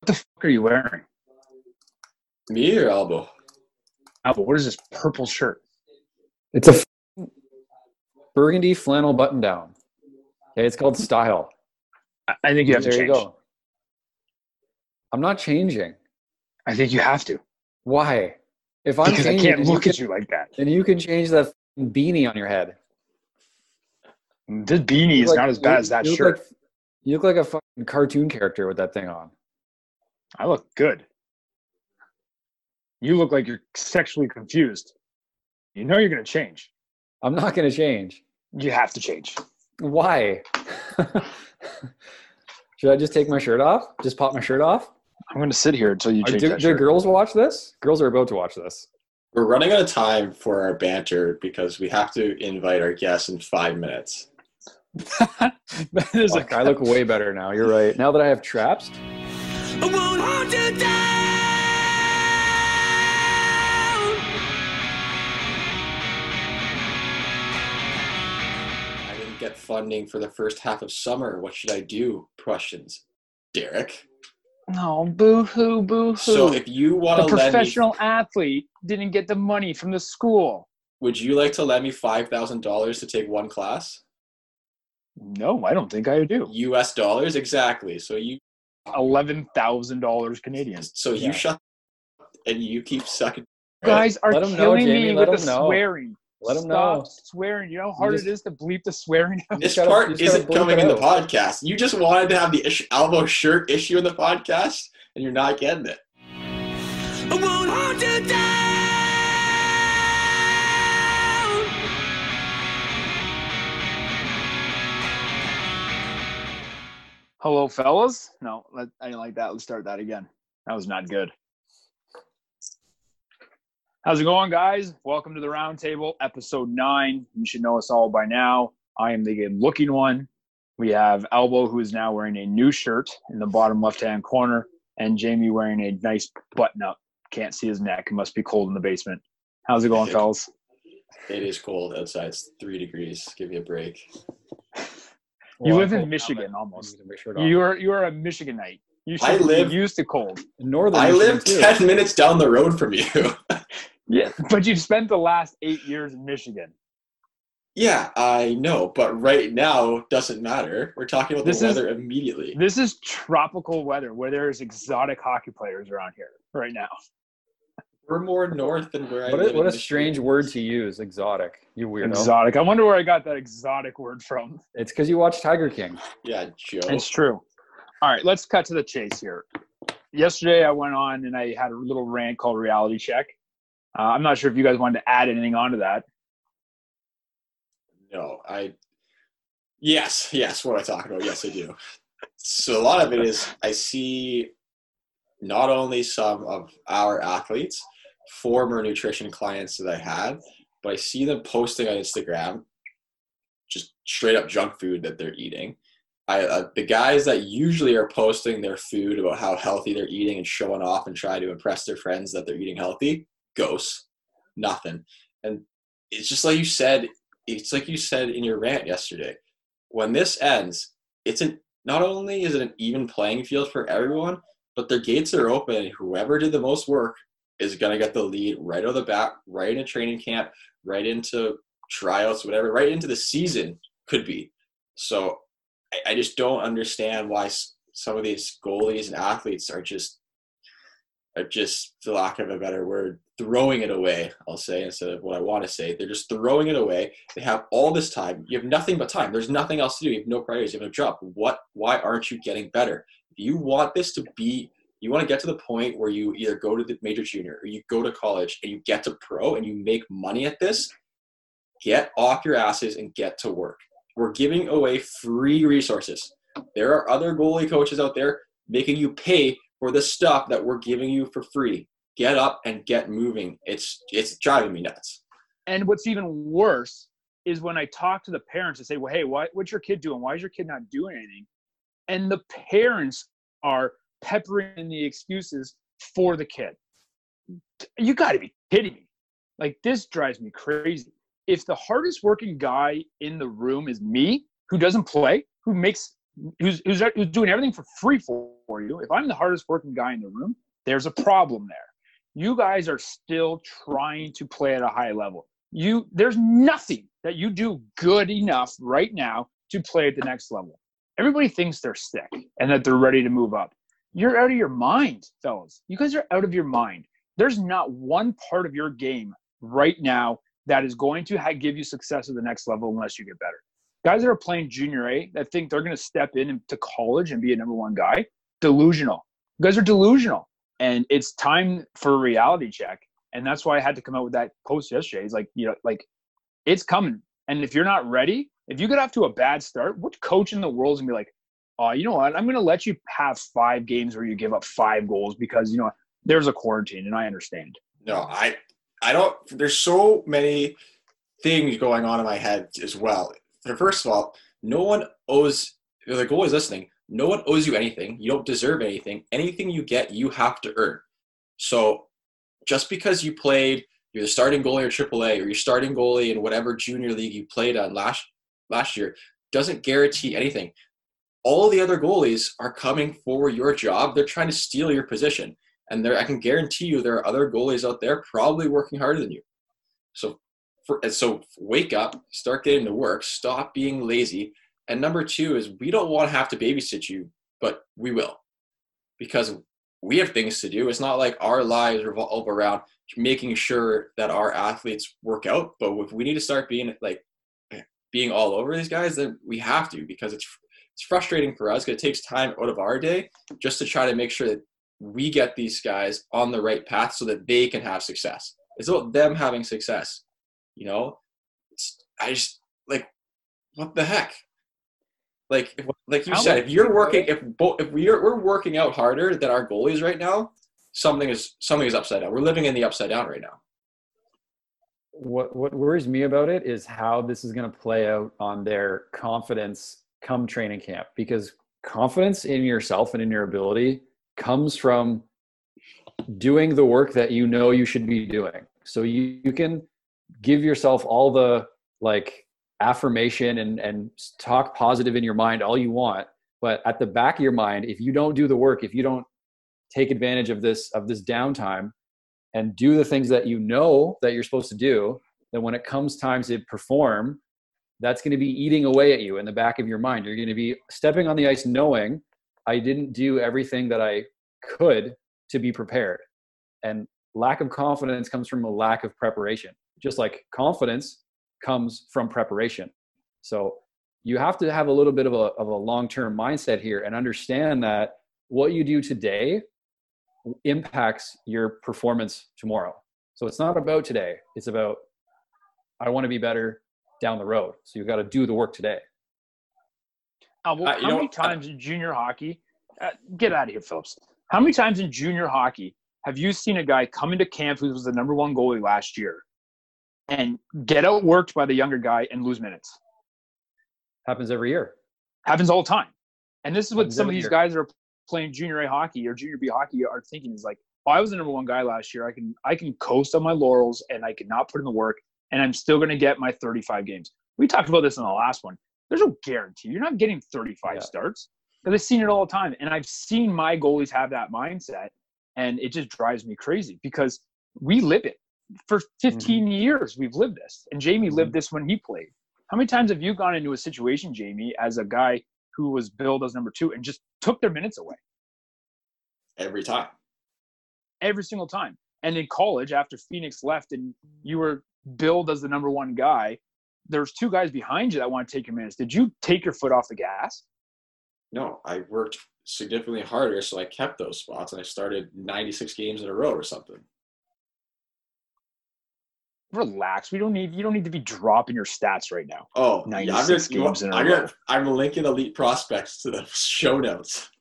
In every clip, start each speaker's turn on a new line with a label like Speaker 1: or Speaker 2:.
Speaker 1: the fuck are you wearing?
Speaker 2: Me or Elbow?
Speaker 1: Alba, what is this purple shirt?
Speaker 3: It's a burgundy flannel button down. Okay, it's called Style.
Speaker 1: I think you have to
Speaker 3: There
Speaker 1: change.
Speaker 3: you go. I'm not changing.
Speaker 1: I think you have to.
Speaker 3: Why? If I'm
Speaker 1: Because I
Speaker 3: changing,
Speaker 1: can't look at you like that.
Speaker 3: then you can change that beanie on your head.
Speaker 1: This beanie is not as bad as that shirt.
Speaker 3: You look like a fucking cartoon character with that thing on.
Speaker 1: I look good. You look like you're sexually confused. You know you're going to change.
Speaker 3: I'm not going to change.
Speaker 1: You have to change.
Speaker 3: Why? Should I just take my shirt off? Just pop my shirt off?
Speaker 1: I'm going to sit here until you change that
Speaker 3: Do
Speaker 1: shirt.
Speaker 3: girls watch this? Girls are about to watch this.
Speaker 2: We're running out of time for our banter because we have to invite our guests in 5 minutes.
Speaker 1: That is
Speaker 3: Fuck, I look way better now. You're right. Now that I have traps.
Speaker 4: I won't hold you down.
Speaker 2: I didn't get funding for the first half of summer. What should I do? Questions. Derek.
Speaker 1: No, boo-hoo, boo-hoo.
Speaker 2: So if you want
Speaker 1: the
Speaker 2: to lend me,
Speaker 1: professional athlete didn't get the money from the school.
Speaker 2: would you like to lend me $5,000 to take one class?
Speaker 1: No, I don't think I do.
Speaker 2: US dollars? Exactly. So you
Speaker 1: $11,000 Canadian.
Speaker 2: you shut and you keep sucking.
Speaker 1: Guys are
Speaker 3: Let 'em know,
Speaker 1: killing
Speaker 3: Jamie.
Speaker 1: me
Speaker 3: Let
Speaker 1: with
Speaker 3: 'em
Speaker 1: the
Speaker 3: know.
Speaker 1: swearing.
Speaker 3: Let 'em
Speaker 1: Stop
Speaker 3: know.
Speaker 1: swearing. You know how hard
Speaker 3: just-
Speaker 1: it is to bleep the swearing out?
Speaker 2: This
Speaker 3: gotta-
Speaker 2: part
Speaker 3: you just gotta
Speaker 2: isn't
Speaker 3: bleep
Speaker 2: coming
Speaker 3: it
Speaker 2: in the
Speaker 3: out.
Speaker 2: podcast. You just wanted to have the Albo shirt issue in the podcast, and you're not getting it.
Speaker 4: I won't hold you down.
Speaker 1: Hello, fellas. No, I didn't like that. Let's start that again. That was not good. How's it going, guys? Welcome to the Round Table, episode 9. You should know us all by now. I am the good-looking one. We have Elbow, who is now wearing a new shirt in the bottom left-hand corner, and Jamie wearing a nice button-up. Can't see his neck. It must be cold in the basement. How's it going, fellas?
Speaker 2: It is cold outside. It's 3 degrees. Give me a break.
Speaker 1: You
Speaker 3: Well,
Speaker 1: live
Speaker 3: I'm
Speaker 1: in
Speaker 3: cold.
Speaker 1: Michigan,
Speaker 3: I
Speaker 1: almost.
Speaker 3: need to make sure to-
Speaker 1: You are a Michiganite. You
Speaker 2: I
Speaker 1: should
Speaker 2: live-
Speaker 1: be used to cold.
Speaker 3: Northern
Speaker 2: I
Speaker 3: Michigan,
Speaker 2: live
Speaker 3: too.
Speaker 2: 10 minutes down the road from you.
Speaker 1: Yeah, but you've spent the last 8 years in Michigan.
Speaker 2: Yeah, I know, but right now doesn't matter. We're talking about
Speaker 1: This
Speaker 2: the
Speaker 1: is-
Speaker 2: weather immediately.
Speaker 1: This is tropical weather where there's exotic hockey players around here right now.
Speaker 2: We're more north than where I
Speaker 3: What
Speaker 2: live.
Speaker 3: a, what
Speaker 2: in
Speaker 3: a strange
Speaker 2: Michigan.
Speaker 3: word to use, exotic. You weirdo.
Speaker 1: Exotic. I wonder where I got that exotic word from.
Speaker 3: It's because you watch Tiger King.
Speaker 2: Yeah, Joe.
Speaker 1: It's true. All right, let's cut to the chase here. Yesterday, I went on and I had a little rant called Reality Check. I'm not sure if you guys wanted to add anything onto that.
Speaker 2: No, Yes, what am I talking about? Yes, I do. So a lot of it is I see not only some of our athletes, former nutrition clients that I had, but I see them posting on Instagram just straight up junk food that they're eating. The guys that usually are posting their food about how healthy they're eating and showing off and trying to impress their friends that they're eating healthy, ghosts, nothing. And it's just like you said, it's like you said in your rant yesterday. When this ends, not only is it an even playing field for everyone, but their gates are open and whoever did the most work is going to get the lead right out of the bat, right into training camp, right into tryouts, whatever, right into the season could be. So I just don't understand why some of these goalies and athletes are just, for lack of a better word, throwing it away, I'll say, instead of what I want to say. They're just throwing it away. They have all this time. You have nothing but time. There's nothing else to do. You have no priorities. You have no job. Why aren't you getting better? If you want this to be, you want to get to the point where you either go to the major junior or you go to college and you get to pro and you make money at this, get off your asses and get to work. We're giving away free resources. There are other goalie coaches out there making you pay for the stuff that we're giving you for free. Get up and get moving. It's driving me nuts.
Speaker 1: And what's even worse is when I talk to the parents and say, well, hey, what's your kid doing? Why is your kid not doing anything? And the parents are peppering in the excuses for the kid. You got to be kidding me. Like, this drives me crazy. If the hardest working guy in the room is me, who doesn't play, who makes who's doing everything for free for you, if I'm the hardest working guy in the room, there's a problem there. You guys are still trying to play at a high level. There's nothing that you do good enough right now to play at the next level. Everybody thinks they're sick and that they're ready to move up. You're out of your mind, fellas. You guys are out of your mind. There's not one part of your game right now that is going to give you success at the next level unless you get better. Guys that are playing junior A that think they're going to step into college and be a number one guy, delusional. You guys are delusional. And it's time for a reality check. And that's why I had to come out with that post yesterday. It's like, it's coming. And if you're not ready, if you get off to a bad start, what coach in the world is going to be like, oh, you know what? I'm going to let you have 5 games where you give up 5 goals because, there's a quarantine, and I understand.
Speaker 2: No, I don't. There's so many things going on in my head as well. First of all, no one owes – the goalie's listening. No one owes you anything. You don't deserve anything. Anything you get, you have to earn. So just because you're the starting goalie or AAA, or you're starting goalie in whatever junior league you played on last year, doesn't guarantee anything. All the other goalies are coming for your job. They're trying to steal your position. And I can guarantee you there are other goalies out there probably working harder than you. So wake up, start getting to work, stop being lazy. And number 2 is we don't want to have to babysit you, but we will. Because we have things to do. It's not like our lives revolve around making sure that our athletes work out. But if we need to start being all over these guys, then we have to, because it's frustrating for us because it takes time out of our day just to try to make sure that we get these guys on the right path so that they can have success. It's about them having success. I just what the heck? Like you said, if you're working, if we're working out harder than our goalies right now, something is upside down. We're living in the upside down right now.
Speaker 3: What worries me about it is how this is going to play out on their confidence come training camp, because confidence in yourself and in your ability comes from doing the work that you should be doing. So you can give yourself all the affirmation and talk positive in your mind all you want, but at the back of your mind, if you don't do the work, if you don't take advantage of this downtime and do the things that that you're supposed to do, then when it comes time to perform, that's going to be eating away at you in the back of your mind. You're going to be stepping on the ice knowing I didn't do everything that I could to be prepared. And lack of confidence comes from a lack of preparation, just like confidence comes from preparation. So you have to have a little bit of a long-term mindset here and understand that what you do today impacts your performance tomorrow. So it's not about today. It's about, I want to be better down the road. So you've got to do the work today.
Speaker 1: How many times in junior hockey, get out of here, Phillips. How many times in junior hockey have you seen a guy come into camp who was the number 1 goalie last year and get outworked by the younger guy and lose minutes?
Speaker 3: Happens every year.
Speaker 1: Happens all the time. And this is what some of these guys that are playing junior A hockey or junior B hockey are thinking is like, oh, I was the number 1 guy last year. I can coast on my laurels and I can not put in the work and I'm still going to get my 35 games. We talked about this in the last one. There's no guarantee. You're not getting 35 starts. Because I've seen it all the time. And I've seen my goalies have that mindset. And it just drives me crazy because we live it. For 15 years, we've lived this. And Jamie lived this when he played. How many times have you gone into a situation, Jamie, as a guy who was billed as number 2 and just took their minutes away?
Speaker 2: Every time.
Speaker 1: Every single time. And in college, after Phoenix left and you were billed as the number 1 guy, there's 2 guys behind you that want to take your minutes. Did you take your foot off the gas?
Speaker 2: No, I worked significantly harder, so I kept those spots, and I started 96 games in a row or something.
Speaker 1: Relax. You don't need to be dropping your stats right now.
Speaker 2: Oh,
Speaker 1: 96 games in a row.
Speaker 2: I'm linking Elite Prospects to the show notes.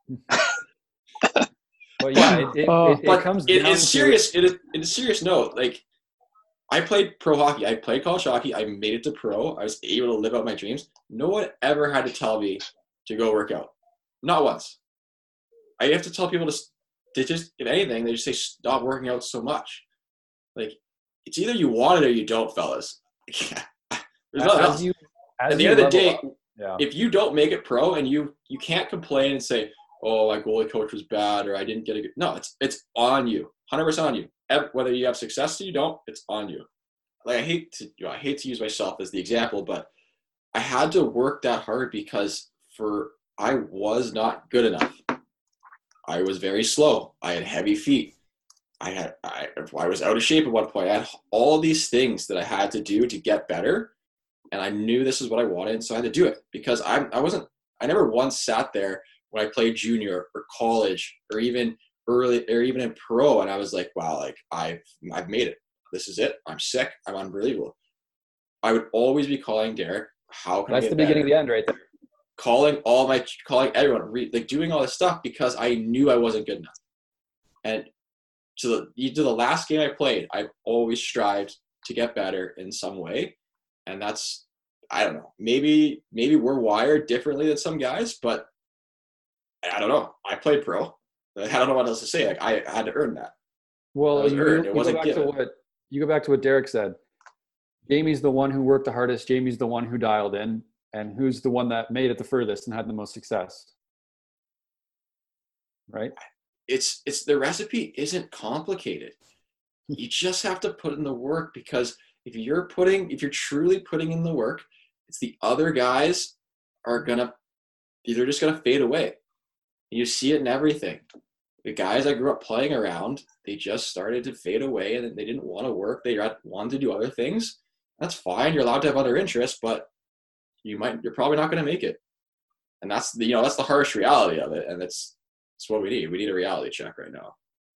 Speaker 3: Well, yeah, it comes down
Speaker 2: to serious. In a serious note, I played pro hockey. I played college hockey. I made it to pro. I was able to live out my dreams. No one ever had to tell me to go work out. Not once. I have to tell people to just, if anything, they just say stop working out so much. It's either you want it or you don't, fellas. There's nothing else. At the end of the day,
Speaker 3: Yeah.
Speaker 2: if you don't make it pro, and you can't complain and say, oh, my goalie coach was bad, or I didn't get a good. No, it's on you, 100% on you. Whether you have success or you don't, it's on you. Like I hate to use myself as the example, but I had to work that hard because I was not good enough. I was very slow. I had heavy feet. I was out of shape at one point. I had all these things that I had to do to get better, and I knew this is what I wanted, so I had to do it because I never once sat there when I played junior or college or even early or even in pro, and I was like, wow, like I've made it. This is it. I'm sick. I'm unbelievable. I would always be calling Derek. How can
Speaker 3: That's
Speaker 2: I get
Speaker 3: the beginning
Speaker 2: better?
Speaker 3: of the end right there.
Speaker 2: Calling everyone, like doing all this stuff because I knew I wasn't good enough. And to the last game I played, I've always strived to get better in some way. And that's, I don't know, maybe we're wired differently than some guys, but I don't know. I played pro. I don't know what else to say. Like I had to earn that.
Speaker 3: Well,
Speaker 2: It was earned. It wasn't given.
Speaker 3: You go back to what Derek said. Jamie's the one who worked the hardest. Jamie's the one who dialed in. And who's the one that made it the furthest and had the most success? Right?
Speaker 2: It's the recipe isn't complicated. You just have to put in the work, because if you're truly putting in the work, it's the other guys they're just gonna fade away. You see it in everything. The guys I grew up playing around, they just started to fade away, and they didn't want to work. They wanted to do other things. That's fine. You're allowed to have other interests, but you're probably not going to make it. And that's the harsh reality of it. And it's what we need. We need a reality check right now.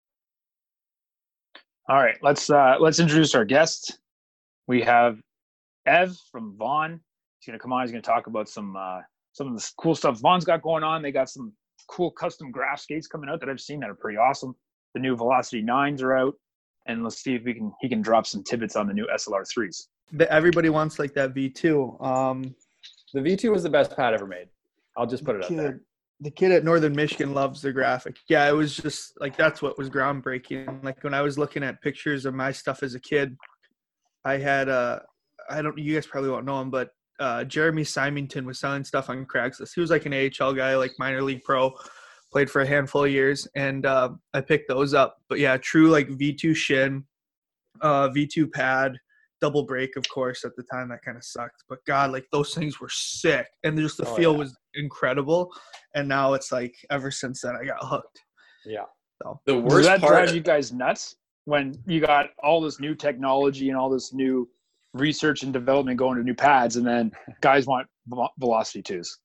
Speaker 1: All right, let's introduce our guest. We have Ev from Vaughn. He's going to come on. He's going to talk about some of the cool stuff Vaughn's got going on. They got some cool custom graph skates coming out that I've seen that are pretty awesome. The new Velocity 9s are out, and let's see if he can drop some tidbits on the new SLR 3s.
Speaker 5: Everybody wants like that V2.
Speaker 3: The V2 was the best pad ever made. I'll just put it out there.
Speaker 5: The kid at Northern Michigan loves the graphic. Yeah, it was just like, that's what was groundbreaking. Like when I was looking at pictures of my stuff as a kid, I had you guys probably won't know him, but Jeremy Symington was selling stuff on Craigslist. He was like an AHL guy, like minor league pro, played for a handful of years, and I picked those up. But yeah, true like V2 shin, V2 pad, double break, of course, at the time. That kind of sucked. But God, like those things were sick. And just the feel was incredible. And now it's like ever since then I got hooked.
Speaker 3: Yeah.
Speaker 5: So
Speaker 2: the worst
Speaker 1: Does that
Speaker 2: part,
Speaker 1: drive you guys nuts when you got all this new technology and all this new research and development going to new pads, and then guys want Velocity 2s?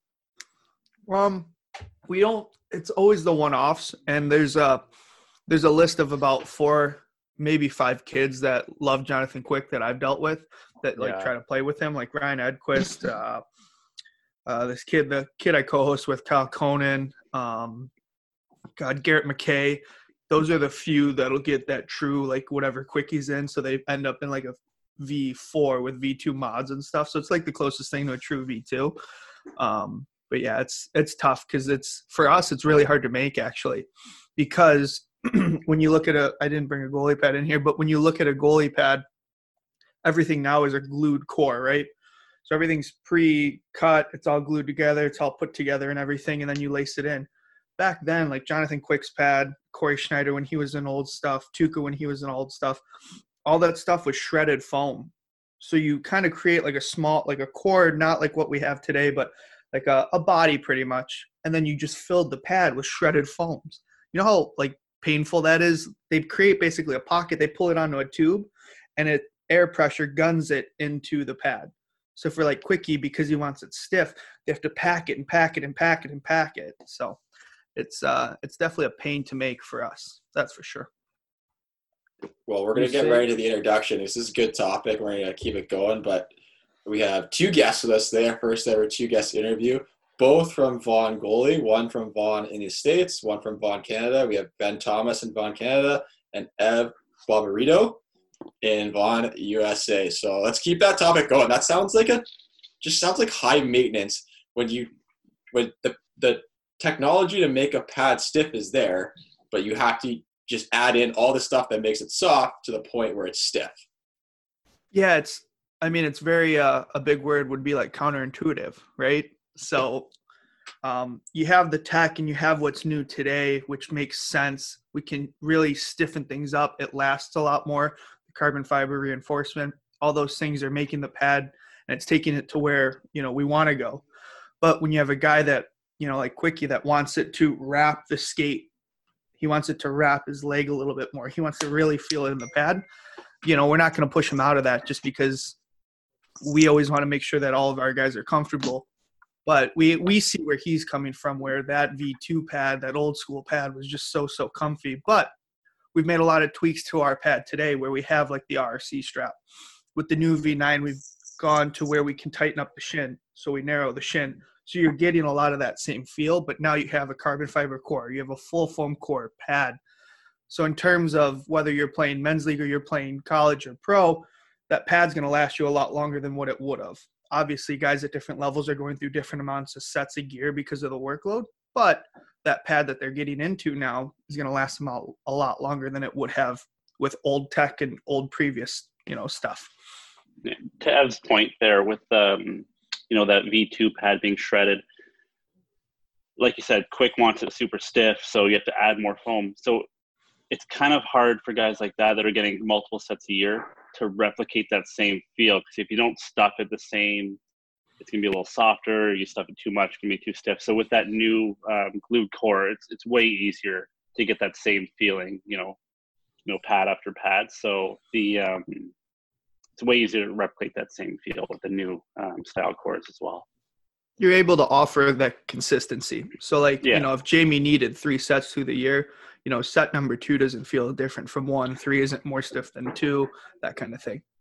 Speaker 5: We don't. It's always the one-offs, and there's a list of about 4, maybe 5 kids that love Jonathan Quick that I've dealt with that try to play with him, like Ryan Edquist, this kid, the kid I co-host with, Kyle Conan, Garrett McKay. Those are the few that'll get that true, like whatever Quicky's in. So they end up in like a V4 with V2 mods and stuff. So it's like the closest thing to a true V2. But yeah, it's tough because for us, it's really hard to make actually, because when you look at I didn't bring a goalie pad in here, but when you look at a goalie pad, everything now is a glued core, right? So everything's pre-cut, it's all glued together, it's all put together and everything, and then you lace it in. Back then, like Jonathan Quick's pad, Corey Schneider when he was in old stuff, Tuukka when he was in old stuff, all that stuff was shredded foam. So you kind of create like a small, like a core, not like what we have today, but like a body pretty much. And then you just filled the pad with shredded foams. You know how like painful that is? They create basically a pocket, they pull it onto a tube, and air pressure guns it into the pad. So for like Quickie, because he wants it stiff, they have to pack it and pack it and pack it and pack it. So it's definitely a pain to make for us. That's for sure.
Speaker 2: Well, we're going to get right into the introduction. This is a good topic. We're going to keep it going, but we have 2 guests with us today. Our first ever 2-guest interview, both from Vaughan Goalie, one from Vaughan in the States, one from Vaughan, Canada. We have Ben Thomas in Vaughan, Canada, and Ev Barbarito in Vaughan, USA. So let's keep that topic going. That sounds like high maintenance when the technology to make a pad stiff is there, but you have to just add in all the stuff that makes it soft to the point where it's stiff.
Speaker 5: Yeah, it's very, a big word would be like counterintuitive, right? So you have the tech and you have what's new today, which makes sense. We can really stiffen things up. It lasts a lot more. The carbon fiber reinforcement, all those things are making the pad, and it's taking it to where, we want to go. But when you have a guy that, like Quickie, that wants it to wrap the skate, he wants it to wrap his leg a little bit more. He wants to really feel it in the pad. We're not going to push him out of that just because we always want to make sure that all of our guys are comfortable. But we see where he's coming from, where that V2 pad, that old school pad, was just so comfy. But we've made a lot of tweaks to our pad today where we have like the RC strap. With the new V9, we've gone to where we can tighten up the shin. So we narrow the shin. So you're getting a lot of that same feel, but now you have a carbon fiber core. You have a full foam core pad. So in terms of whether you're playing men's league or you're playing college or pro, that pad's going to last you a lot longer than what it would have. Obviously, guys at different levels are going through different amounts of sets of gear because of the workload, but that pad that they're getting into now is going to last them out a lot longer than it would have with old tech and old previous, stuff.
Speaker 6: To Ev's point there with that V2 pad being shredded, like you said, Quick wants it super stiff, so you have to add more foam. So it's kind of hard for guys like that are getting multiple sets a year to replicate that same feel. Because if you don't stuff it the same, it's going to be a little softer. You stuff it too much, it can be too stiff. So with that new glued core, it's way easier to get that same feeling, pad after pad. So it's way easier to replicate that same feel with the new style cores as well.
Speaker 5: You're able to offer that consistency. So if Jamie needed 3 sets through the year, set number 2 doesn't feel different from 1. 3 isn't more stiff than 2, that kind of thing.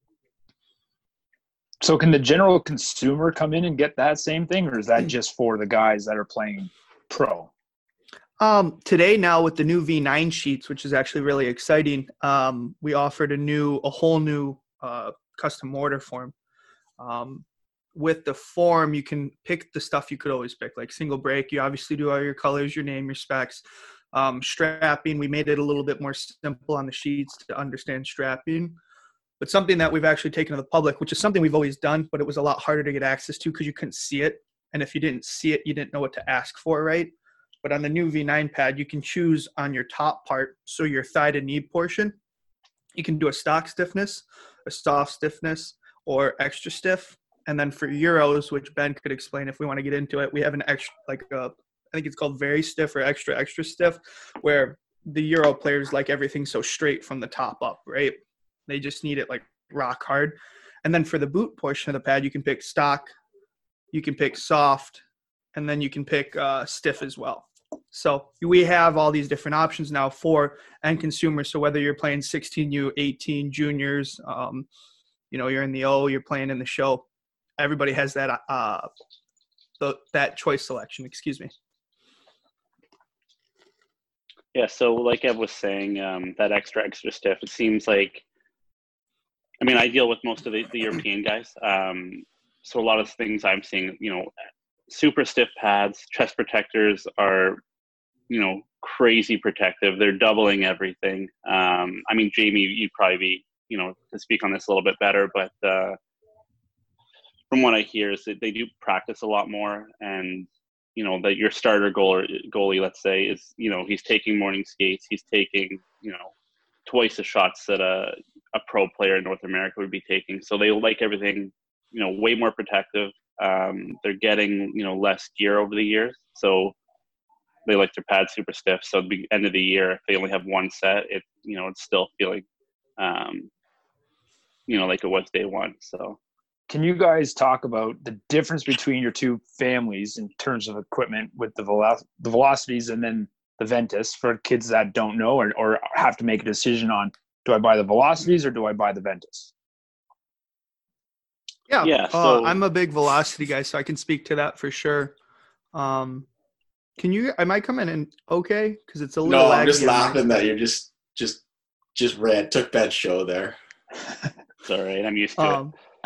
Speaker 1: So can the general consumer come in and get that same thing, or is that just for the guys that are playing pro?
Speaker 5: Today now with the new V9 sheets, which is actually really exciting, we offered a whole new custom order form. With the form, you can pick the stuff you could always pick, like single break. You obviously do all your colors, your name, your specs. Strapping, we made it a little bit more simple on the sheets to understand strapping. But something that we've actually taken to the public, which is something we've always done, but it was a lot harder to get access to because you couldn't see it. And if you didn't see it, you didn't know what to ask for, right? But on the new V9 pad, you can choose on your top part, so your thigh to knee portion, you can do a stock stiffness, a soft stiffness, or extra stiff. And then for Euros, which Ben could explain if we want to get into it, we have an extra, I think it's called very stiff or extra stiff, where the Euro players like everything so straight from the top up, right? They just need it like rock hard. And then for the boot portion of the pad, you can pick stock, you can pick soft, and then you can pick stiff as well. So we have all these different options now for end consumers. So whether you're playing 16U, 18 juniors, you're in the O, you're playing in the show, everybody has that that choice selection. Excuse me.
Speaker 6: Yeah, so like Ev was saying, that extra stiff, it seems like, I deal with most of the European guys. So a lot of things I'm seeing, super stiff pads, chest protectors are, crazy protective. They're doubling everything. Jamie, you'd probably be, to speak on this a little bit better, but from what I hear is that they do practice a lot more, and that your starter goalie, let's say, is, he's taking morning skates, he's taking, twice the shots that a pro player in North America would be taking. So they like everything, way more protective. They're getting, less gear over the years. So they like their pads super stiff. So at the end of the year, if they only have one set, it's still feeling, like it was day one. So.
Speaker 1: Can you guys talk about the difference between your two families in terms of equipment with the Velocities and then the Ventus for kids that don't know or have to make a decision on, do I buy the Velocities or do I buy the Ventus?
Speaker 5: Yeah. So I'm a big Velocity guy, so I can speak to that for sure. Am I coming in okay? Because it's a little.
Speaker 2: No, I'm just laughing that you're just took Ben's show there.
Speaker 6: It's all right. I'm used to it.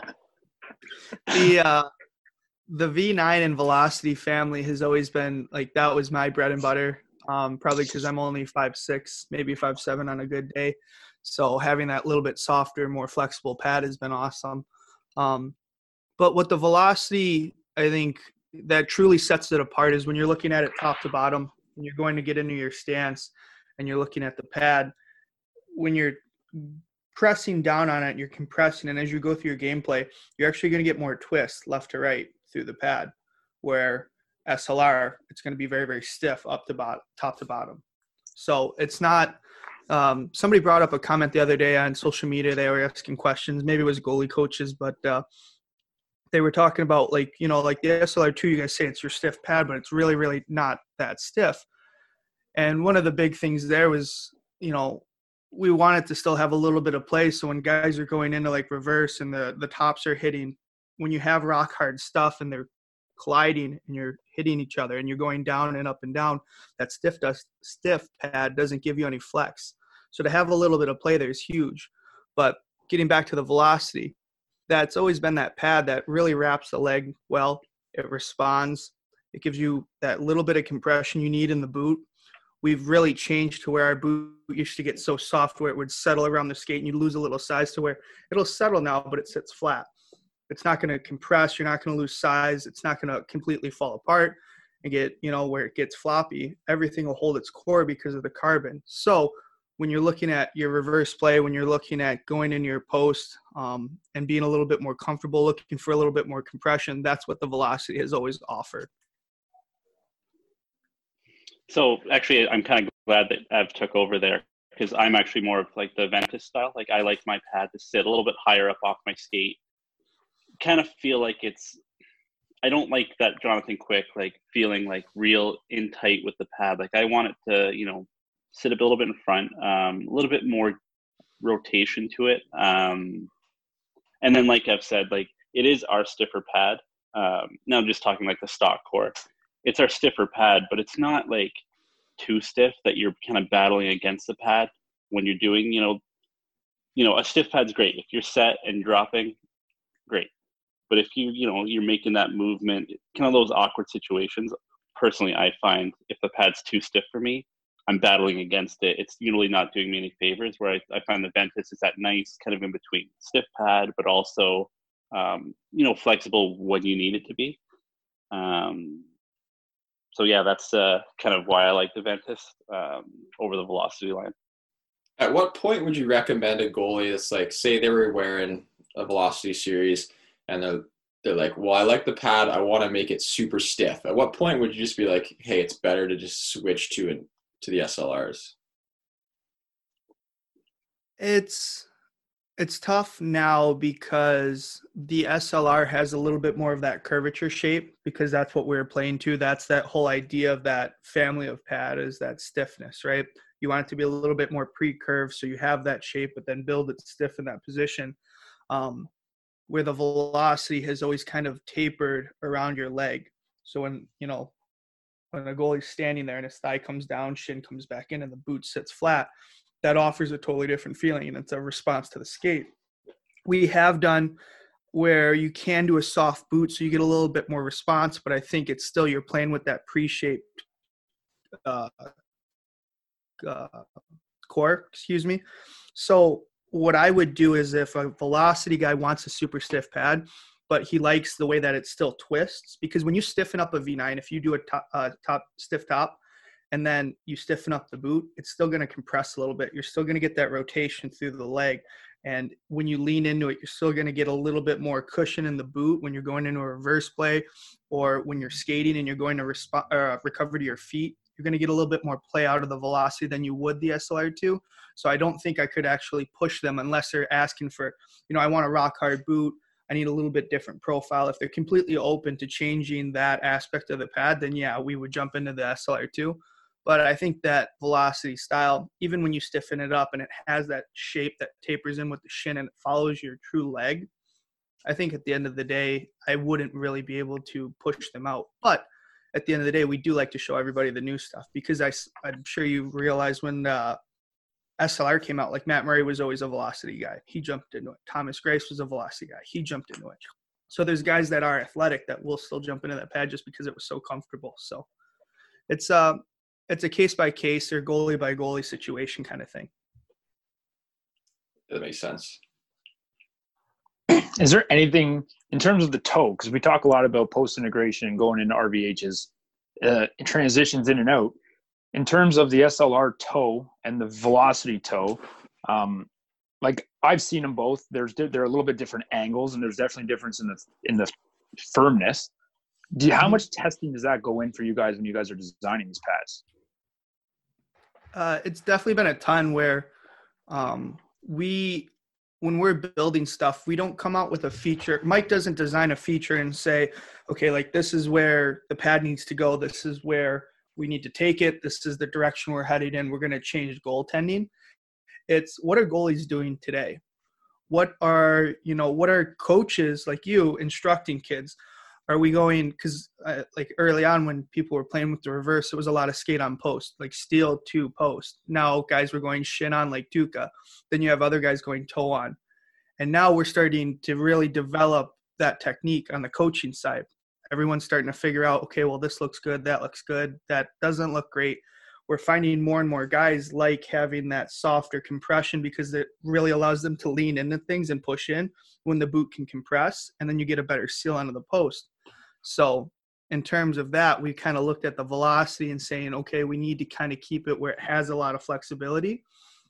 Speaker 5: The V9 and Velocity family has always been that was my bread and butter. Probably because I'm only 5'6", maybe 5'7" on a good day. So having that little bit softer, more flexible pad has been awesome. But with the Velocity, I think that truly sets it apart is when you're looking at it top to bottom, when you're going to get into your stance and you're looking at the pad, when you're pressing down on it, you're compressing, and as you go through your gameplay, you're actually going to get more twists left to right through the pad, where SLR, it's going to be very, very stiff up to bottom, top to bottom. So it's not somebody brought up a comment the other day on social media. They were asking questions, maybe it was goalie coaches, but they were talking about, like, you know, like the SLR2, you guys say it's your stiff pad, but it's really, really not that stiff. And one of the big things there was, you know, we wanted to still have a little bit of play. So when guys are going into like reverse and the tops are hitting, when you have rock hard stuff and they're colliding and you're hitting each other and you're going down and up and down, that stiff pad doesn't give you any flex. So to have a little bit of play there is huge. But getting back to the velocity, that's always been that pad that really wraps the leg well. It responds. It gives you that little bit of compression you need in the boot. We've really changed to where our boot used to get so soft where it would settle around the skate and you lose a little size, to where it'll settle now, but it sits flat. It's not going to compress. You're not going to lose size. It's not going to completely fall apart and get, you know, where it gets floppy. Everything will hold its core because of the carbon. So when you're looking at your reverse play, when you're looking at going in your post and being a little bit more comfortable, looking for a little bit more compression, that's what the velocity has always offered.
Speaker 6: So actually, I'm kind of glad that Ev took over there, because I'm actually more of like the Ventus style. Like, I like my pad to sit a little bit higher up off my skate. Kind of feel like I don't like that Jonathan Quick, like feeling like real in tight with the pad. Like, I want it to, you know, sit a little bit in front, a little bit more rotation to it. And then, like Ev said, like, it is our stiffer pad. Now I'm just talking like the stock core. It's our stiffer pad, but it's not like too stiff that you're kind of battling against the pad when you're doing, you know, a stiff pad's great. If you're set and dropping, great. But if you're making that movement, kind of those awkward situations, personally, I find if the pad's too stiff for me, I'm battling against it. It's usually not doing me any favors, where I find the Ventus is that nice kind of in between stiff pad, but also, flexible when you need it to be. So yeah, that's kind of why I like the Ventus over the Velocity line.
Speaker 2: At what point would you recommend a goalie that's like, say they were wearing a Velocity series and they're like, well, I like the pad, I want to make it super stiff. At what point would you just be like, hey, it's better to just switch to the SLRs?
Speaker 5: It's tough now because the SLR has a little bit more of that curvature shape, because that's what we're playing to. That's that whole idea of that family of pad, is that stiffness, right? You want it to be a little bit more pre-curved, so you have that shape, but then build it stiff in that position, where the Velocity has always kind of tapered around your leg. So when a goalie's standing there and his thigh comes down, shin comes back in, and the boot sits flat, that offers a totally different feeling, and it's a response to the skate. We have done where you can do a soft boot, so you get a little bit more response, but I think it's still, you're playing with that pre-shaped core, So what I would do is, if a Velocity guy wants a super stiff pad, but he likes the way that it still twists, because when you stiffen up a V9, if you do a top stiff top, and then you stiffen up the boot, it's still going to compress a little bit. You're still going to get that rotation through the leg. And when you lean into it, you're still going to get a little bit more cushion in the boot when you're going into a reverse play, or when you're skating and you're going to recover to your feet. You're going to get a little bit more play out of the Velocity than you would the SLR2. So I don't think I could actually push them unless they're asking for, I want a rock hard boot. I need a little bit different profile. If they're completely open to changing that aspect of the pad, then yeah, we would jump into the SLR2. But I think that Velocity style, even when you stiffen it up and it has that shape that tapers in with the shin and it follows your true leg, I think at the end of the day, I wouldn't really be able to push them out. But at the end of the day, we do like to show everybody the new stuff, because I'm sure you realize when SLR came out, like Matt Murray was always a Velocity guy. He jumped into it. Thomas Grace was a Velocity guy. He jumped into it. So there's guys that are athletic that will still jump into that pad just because it was so comfortable. So it's a case-by-case or goalie-by-goalie situation kind of thing.
Speaker 2: That makes sense.
Speaker 1: Is there anything in terms of the toe? Because we talk a lot about post integration and going into RVHs, transitions in and out. In terms of the SLR toe and the velocity toe, like I've seen them both. They're a little bit different angles, and there's definitely difference in the firmness. How much testing does that go in for you guys when you guys are designing these pads?
Speaker 5: It's definitely been a ton where when we're building stuff, we don't come out with a feature. Mike doesn't design a feature and say, okay, like this is where the pad needs to go. This is where we need to take it. This is the direction we're headed in. We're going to change goaltending. It's what are goalies doing today? What are coaches like you instructing kids? Are we going, because like early on when people were playing with the reverse, it was a lot of skate on post, like steel to post. Now guys were going shin on like Duca. Then you have other guys going toe on. And now we're starting to really develop that technique on the coaching side. Everyone's starting to figure out, okay, well, this looks good. That looks good. That doesn't look great. We're finding more and more guys like having that softer compression because it really allows them to lean into things and push in when the boot can compress, and then you get a better seal onto the post. So in terms of that, we kind of looked at the velocity and saying, okay, we need to kind of keep it where it has a lot of flexibility.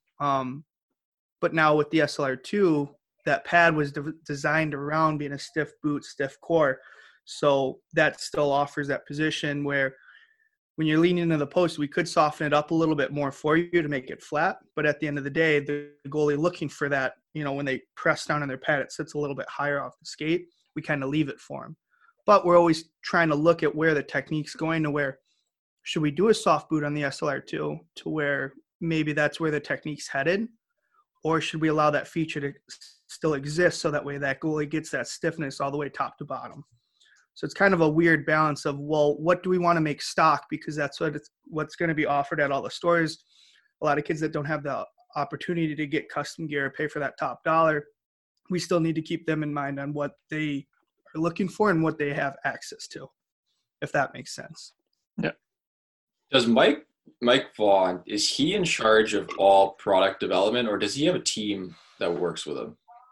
Speaker 5: But now with the SLR2, that pad was designed around being a stiff boot, stiff core. So that still offers that position where when you're leaning into the post, we could soften it up a little bit more for you to make it flat. But at the end of the day, the goalie looking for that, when they press down on their pad, it sits a little bit higher off the skate. We kind of leave it for them. But we're always trying to look at where the technique's going to where should we do a soft boot on the SLR2 to where maybe that's where the technique's headed, or should we allow that feature to still exist so that way that goalie gets that stiffness all the way top to bottom? So it's kind of a weird balance of, well, what do we want to make stock? Because that's what's going to be offered at all the stores. A lot of kids that don't have the opportunity to get custom gear or pay for that top dollar, we still need to keep them in mind on what they are looking for and what they have access to, if that makes sense.
Speaker 1: Yeah. Does
Speaker 2: Mike Vaughn, is he in charge of all product development, or does he have a team that works with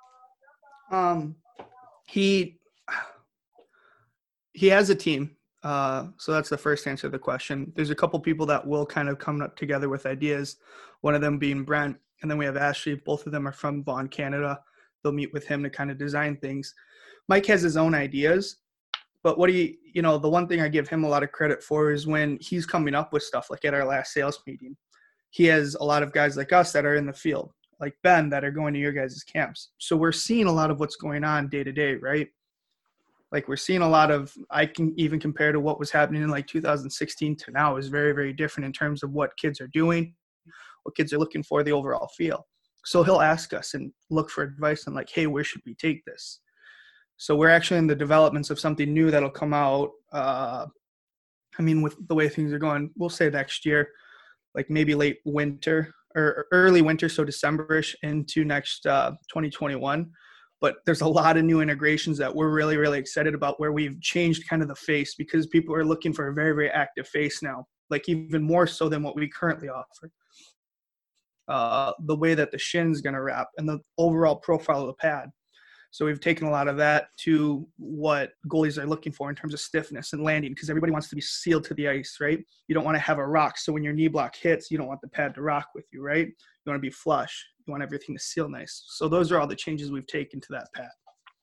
Speaker 2: him?
Speaker 5: He has a team. So that's the first answer to the question. There's a couple people that will kind of come up together with ideas, one of them being Brent, and then we have Ashley. Both of them are from Vaughan, Canada. They'll meet with him to kind of design things. Mike has his own ideas, but the one thing I give him a lot of credit for is when he's coming up with stuff, like at our last sales meeting, he has a lot of guys like us that are in the field, like Ben, that are going to your guys' camps. So we're seeing a lot of what's going on day to day, right? Like we're seeing a lot of, I can even compare to what was happening in like 2016 to now is very, very different in terms of what kids are doing, what kids are looking for, the overall feel. So he'll ask us and look for advice on like, hey, where should we take this? So we're actually in the developments of something new that'll come out. With the way things are going, we'll say next year, like maybe late winter or early winter, so December-ish into next 2021. But there's a lot of new integrations that we're really, really excited about where we've changed kind of the face because people are looking for a very, very active face now, like even more so than what we currently offer. The way that the shin's going to wrap and the overall profile of the pad. So we've taken a lot of that to what goalies are looking for in terms of stiffness and landing because everybody wants to be sealed to the ice, right? You don't want to have a rock. So when your knee block hits, you don't want the pad to rock with you, right? You want to be flush. You want everything to seal nice. So those are all the changes we've taken to that pad.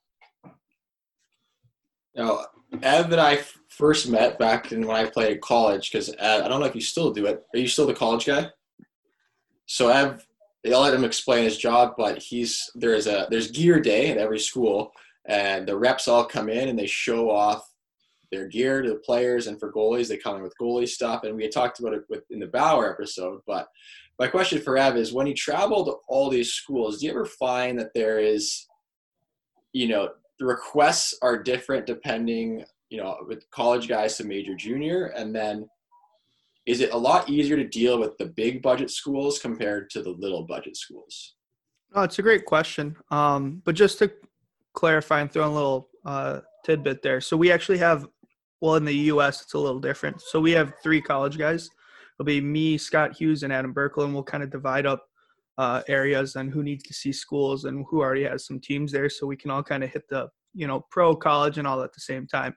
Speaker 2: Now, Ev and I first met back when I played at college because I don't know if you still do it. Are you still the college guy? So Ev, I'll let him explain his job, but there's gear day at every school, and the reps all come in and they show off their gear to the players, and for goalies, they come in with goalie stuff. And we had talked about it in the Bauer episode, but my question for Ev is, when you travel to all these schools, do you ever find that there is, the requests are different depending, with college guys to major junior, and then is it a lot easier to deal with the big budget schools compared to the little budget schools?
Speaker 5: Oh, it's a great question. But just to clarify and throw in a little tidbit there. So we actually have, in the U.S., it's a little different. So we have 3 college guys. It'll be me, Scott Hughes, and Adam Burkle, and we'll kind of divide up areas and who needs to see schools and who already has some teams there, so we can all kind of hit the pro, college, and all at the same time.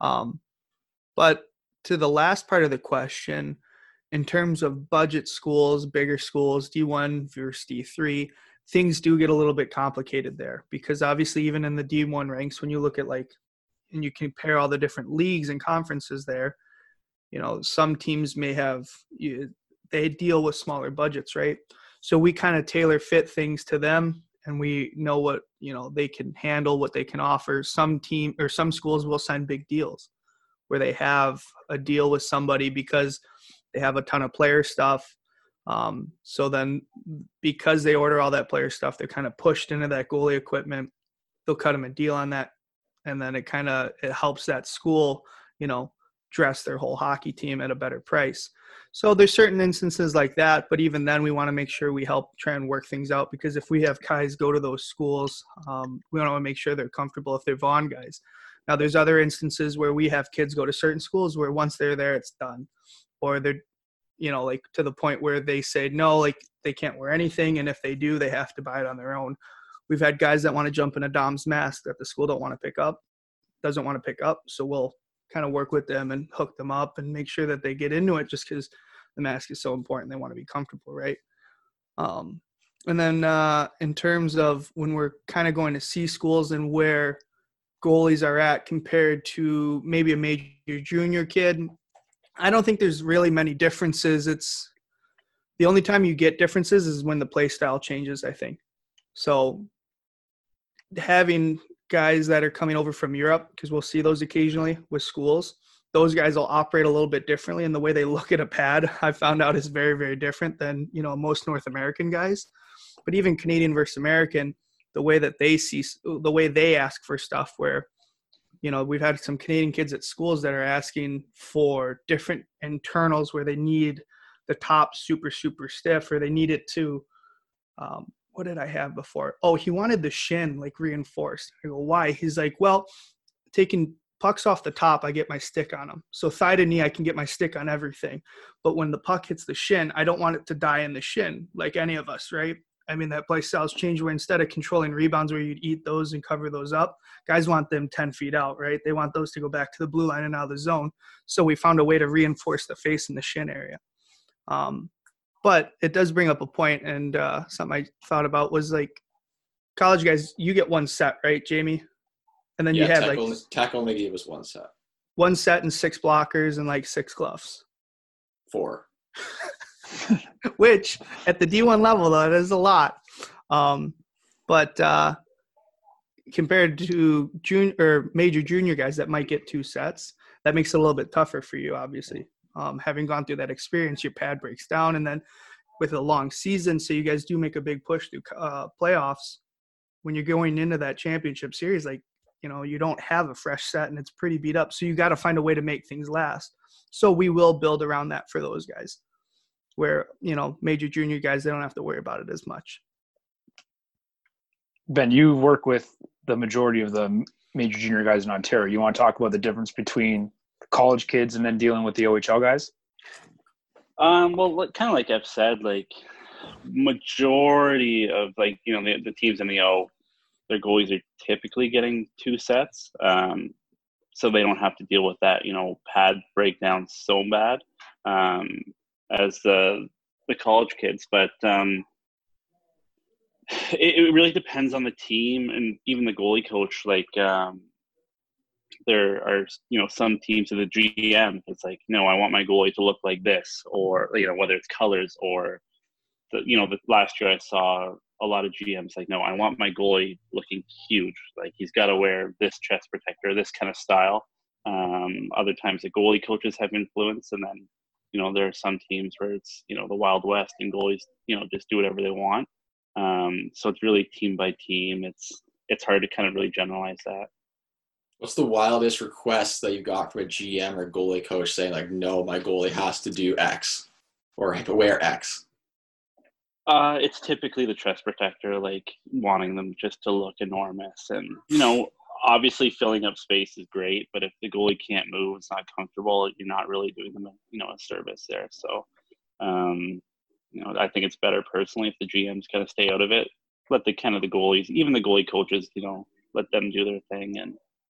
Speaker 5: But to the last part of the question, in terms of budget schools, bigger schools, D1 versus D3, things do get a little bit complicated there, because obviously even in the D1 ranks, when you look at and you compare all the different leagues and conferences there, some teams may have, they deal with smaller budgets, right? So we kind of tailor fit things to them, and we know what, they can handle, what they can offer. Some schools will sign big deals where they have a deal with somebody because they have a ton of player stuff. So then because they order all that player stuff, they're kind of pushed into that goalie equipment. They'll cut them a deal on that. And then it helps that school, dress their whole hockey team at a better price. So there's certain instances like that, but even then we want to make sure we help try and work things out, because if we have guys go to those schools, we want to make sure they're comfortable if they're Vaughn guys. Now there's other instances where we have kids go to certain schools where once they're there, it's done. Or they're, to the point where they say, no, they can't wear anything. And if they do, they have to buy it on their own. We've had guys that want to jump in a Dom's mask that the school doesn't want to pick up. So we'll kind of work with them and hook them up and make sure that they get into it, just because the mask is so important. They want to be comfortable, right? And then in terms of when we're kind of going to see schools and where goalies are at compared to maybe a major junior kid, I don't think there's really many differences. It's the only time you get differences is when the play style changes, I think. So having guys that are coming over from Europe, because we'll see those occasionally with schools, those guys will operate a little bit differently, and the way they look at a pad, I found out, is very, very different than, most North American guys. But even Canadian versus American, the way that the way they ask for stuff, where, we've had some Canadian kids at schools that are asking for different internals where they need the top super, super stiff, or they need it to, what did I have before? Oh, he wanted the shin reinforced. I go, why? He's like, well, taking pucks off the top, I get my stick on them. So thigh to knee, I can get my stick on everything. But when the puck hits the shin, I don't want it to die in the shin like any of us, right? I mean, that play style's changed where instead of controlling rebounds where you'd eat those and cover those up, guys want them 10 feet out, right? They want those to go back to the blue line and out of the zone. So we found a way to reinforce the face and the shin area. But it does bring up a point, and something I thought about was college guys, you get one set, right, Jamie? And then you have
Speaker 2: Tech only gave us one set.
Speaker 5: One set and 6 blockers and 6 gloves.
Speaker 2: 4.
Speaker 5: Which at the D1 level, though, that is a lot. But compared to junior or major junior guys that might get 2 sets, that makes it a little bit tougher for you, obviously. Having gone through that experience, your pad breaks down, and then with a long season, so you guys do make a big push through playoffs. When you're going into that championship series, you don't have a fresh set and it's pretty beat up. So you got to find a way to make things last. So we will build around that for those guys where, major junior guys, they don't have to worry about it as much.
Speaker 1: Ben, you work with the majority of the major junior guys in Ontario. You want to talk about the difference between college kids and then dealing with the OHL guys?
Speaker 6: Well, kind of like I've said, majority of the teams in the O, their goalies are typically getting 2 sets, so they don't have to deal with that pad breakdown so bad as the college kids. But it really depends on the team and even the goalie coach. There are some teams of the GM, it's no, I want my goalie to look like this, or whether it's colors or the last year I saw a lot of GMs no, I want my goalie looking huge, he's got to wear this chest protector, this kind of style. Other times the goalie coaches have influence, and then there are some teams where it's the Wild West and goalies just do whatever they want. So it's really team by team. It's hard to kind of really generalize that.
Speaker 2: What's the wildest request that you got from a GM or goalie coach saying no, my goalie has to do X or wear X?
Speaker 6: It's typically the chest protector, wanting them just to look enormous. And, obviously filling up space is great, but if the goalie can't move, it's not comfortable, you're not really doing them a service there. So, I think it's better personally if the GMs kind of stay out of it. Let the goalies, even the goalie coaches, let them do their thing, and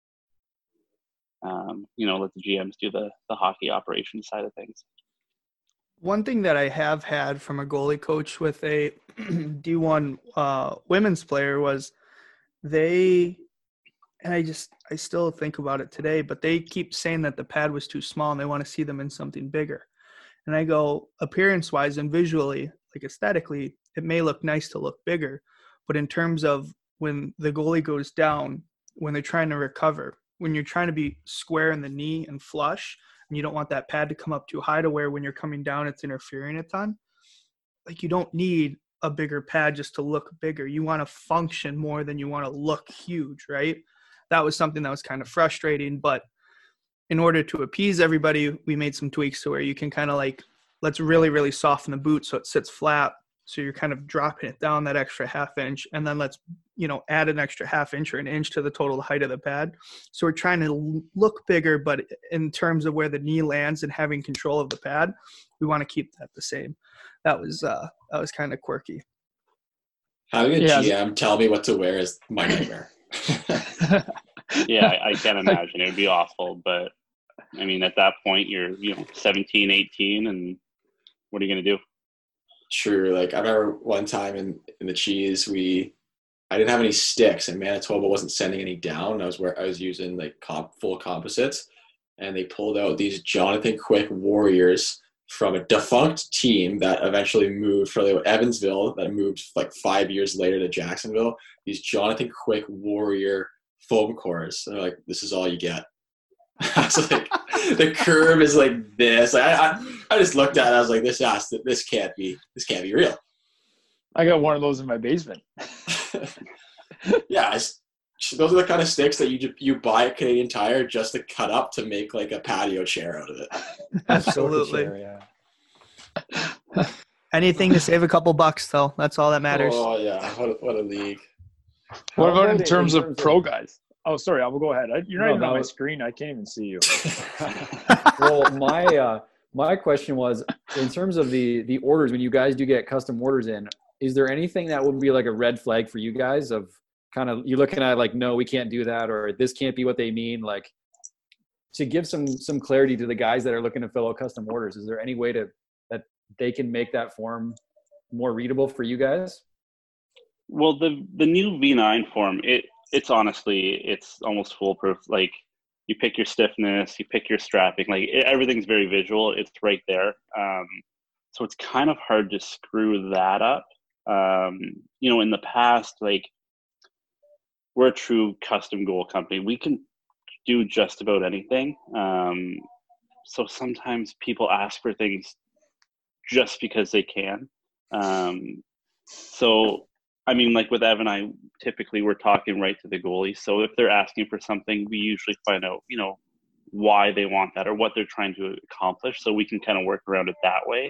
Speaker 6: let the GMs do the hockey operations side of things.
Speaker 5: One thing that I have had from a goalie coach with a D1 women's player was I still think about it today, but they keep saying that the pad was too small and they want to see them in something bigger. And I go, appearance-wise and visually, like aesthetically, it may look nice to look bigger, but in terms of when the goalie goes down, when they're trying to recover, when you're trying to be square in the knee and flush, and you don't want that pad to come up too high to where when you're coming down, it's interfering a ton. Like, you don't need a bigger pad just to look bigger. You want to function more than you want to look huge, right? That was something that was kind of frustrating, but in order to appease everybody, we made some tweaks to where you can kind of like, let's really, really soften the boot so it sits flat. So you're kind of dropping it down that extra half inch, and then let's, add an extra half inch or an inch to the total height of the pad. So we're trying to look bigger, but in terms of where the knee lands and having control of the pad, we want to keep that the same. That was kind of quirky.
Speaker 2: Having a GM tell me what to wear is my nightmare.
Speaker 6: Yeah, I can't imagine. It would be awful. But, I mean, at that point, you're, 17, 18, and what are you going to do?
Speaker 2: True. Like, I remember one time in the Cheese, I didn't have any sticks, and Manitoba wasn't sending any down. I was using, like, full composites, and they pulled out these Jonathan Quick Warriors from a defunct team that eventually moved from Evansville, that moved, like, 5 years later to Jacksonville. These Jonathan Quick Warrior foam cores. They're like, this is all you get. I was like, the curve is like this. Like, I just looked at it. I was like, this can't be real.
Speaker 1: I got one of those in my basement.
Speaker 2: Yeah, those are the kind of sticks that you buy at Canadian Tire just to cut up to make like a patio chair out of it.
Speaker 5: Absolutely.
Speaker 3: Chair, yeah.
Speaker 5: Anything to save a couple bucks, though. That's all that matters.
Speaker 2: Oh yeah, what a league.
Speaker 1: What about in
Speaker 3: about
Speaker 1: terms of pro guys? Oh, sorry. I will go ahead. You're not even on my
Speaker 3: was-
Speaker 1: screen. I can't even see you.
Speaker 3: Well, my question was, in terms of the orders, when you guys do get custom orders in, is there anything that would be like a red flag for you guys of kind of you looking at like, no, we can't do that, or this can't be what they mean? Like, to give some clarity to the guys that are looking to fill out custom orders, is there any way that they can make that form more readable for you guys?
Speaker 6: Well, the new V9 form, it's honestly, it's almost foolproof. Like, you pick your stiffness, you pick your strapping, like everything's very visual. It's right there. So it's kind of hard to screw that up. In the past, like, we're a true custom goal company. We can do just about anything. So sometimes people ask for things just because they can. So, I mean, like with Evan, I typically we're talking right to the goalie. So if they're asking for something, we usually find out, why they want that or what they're trying to accomplish. So we can kind of work around it that way.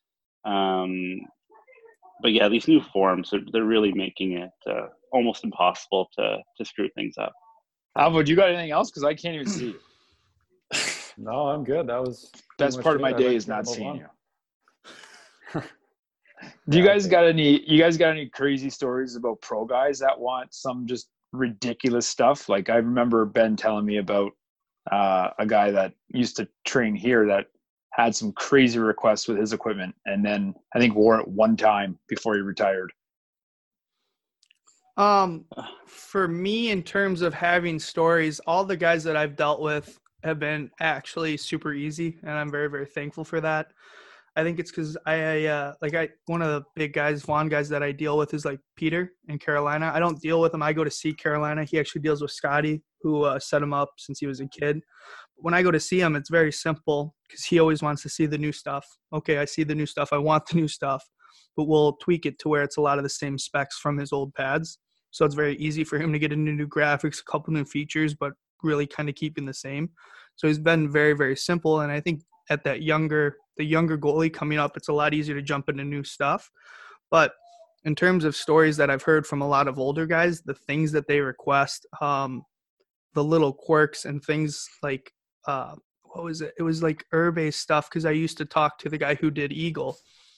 Speaker 6: But yeah, these new forms, they're really making it almost impossible to screw things up.
Speaker 1: Alvo, do you got anything else? Because I can't even see you.
Speaker 3: No, I'm good. That was
Speaker 1: Best part of my day is not
Speaker 3: move
Speaker 1: seeing
Speaker 3: on.
Speaker 1: you. Do you guys got any crazy stories about pro guys that want some just ridiculous stuff? Like, I remember Ben telling me about a guy that used to train here that had some crazy requests with his equipment, and then I think wore it one time before he retired.
Speaker 5: For me, in terms of having stories, all the guys that I've dealt with have been actually super easy, and I'm very, very thankful for that. I think it's because one of the big guys, Vaughn guys that I deal with is like Peter in Carolina. I don't deal with him. I go to see Carolina. He actually deals with Scotty, who set him up since he was a kid. When I go to see him, it's very simple because he always wants to see the new stuff. Okay, I see the new stuff. I want the new stuff, but we'll tweak it to where it's a lot of the same specs from his old pads. So it's very easy for him to get into new graphics, a couple new features, but really kind of keeping the same. So he's been very, very simple. And I think at the younger goalie coming up, it's a lot easier to jump into new stuff. But in terms of stories that I've heard from a lot of older guys, the things that they request, the little quirks and things like, what was it? It was like Urbe stuff, because I used to talk to the guy who did Eagle.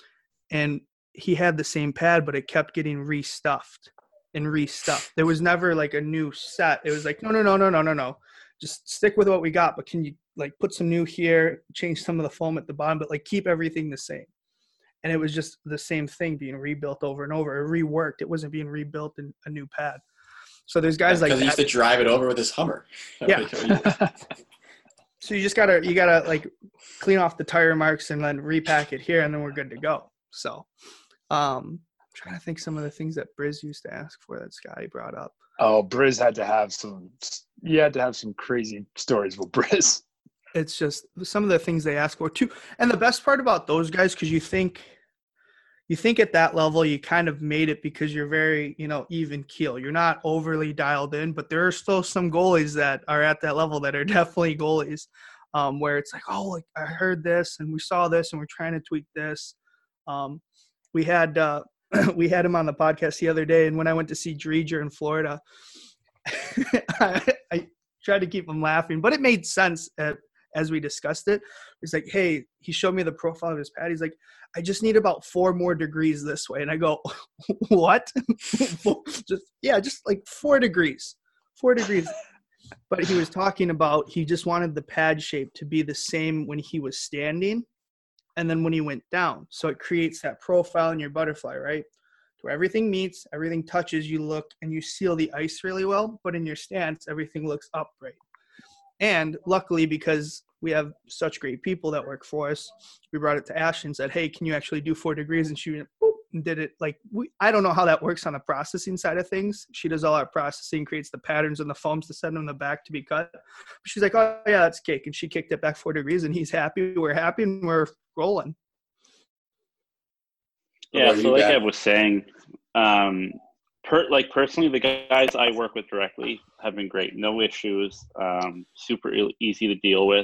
Speaker 5: and he had the same pad, but it kept getting restuffed. There was never like a new set. It was like, no. Just stick with what we got, but can you like put some new here, change some of the foam at the bottom, but like keep everything the same. And it was just the same thing being rebuilt over and over. It reworked. It wasn't being rebuilt in a new pad. So there's guys like that.
Speaker 2: Because he used to drive it over with his Hummer.
Speaker 5: Yeah. So you gotta like clean off the tire marks and then repack it here, and then we're good to go. So I'm trying to think some of the things that Briz used to ask for that Scotty brought up.
Speaker 1: Oh, Briz had to have some crazy stories with Briz.
Speaker 5: It's just some of the things they ask for too. And the best part about those guys, because you think at that level you kind of made it because you're very, even keel. You're not overly dialed in, but there are still some goalies that are at that level that are definitely goalies, where it's like, oh, like I heard this and we saw this and we're trying to tweak this. We had him on the podcast the other day, and when I went to see Dreger in Florida, I tried to keep him laughing, but it made sense as we discussed it. He's like, hey, he showed me the profile of his pad. He's like, I just need about 4 more degrees this way. And I go, what? just like 4 degrees. 4 degrees. But he was talking about he just wanted the pad shape to be the same when he was standing and then when he went down. So it creates that profile in your butterfly, right? Where everything meets, everything touches, you look, and you seal the ice really well. But in your stance, everything looks upright. And luckily, because we have such great people that work for us, we brought it to Ash and said, hey, can you actually do 4 degrees? And she went, boop, and did it. Like, I don't know how that works on the processing side of things. She does all our processing, creates the patterns and the foams to send them the back to be cut. She's like, oh, yeah, that's cake. And she kicked it back 4 degrees, and he's happy. We're happy, and we're rolling.
Speaker 6: Yeah, so like I was saying, personally, the guys I work with directly have been great. No issues. Super easy to deal with.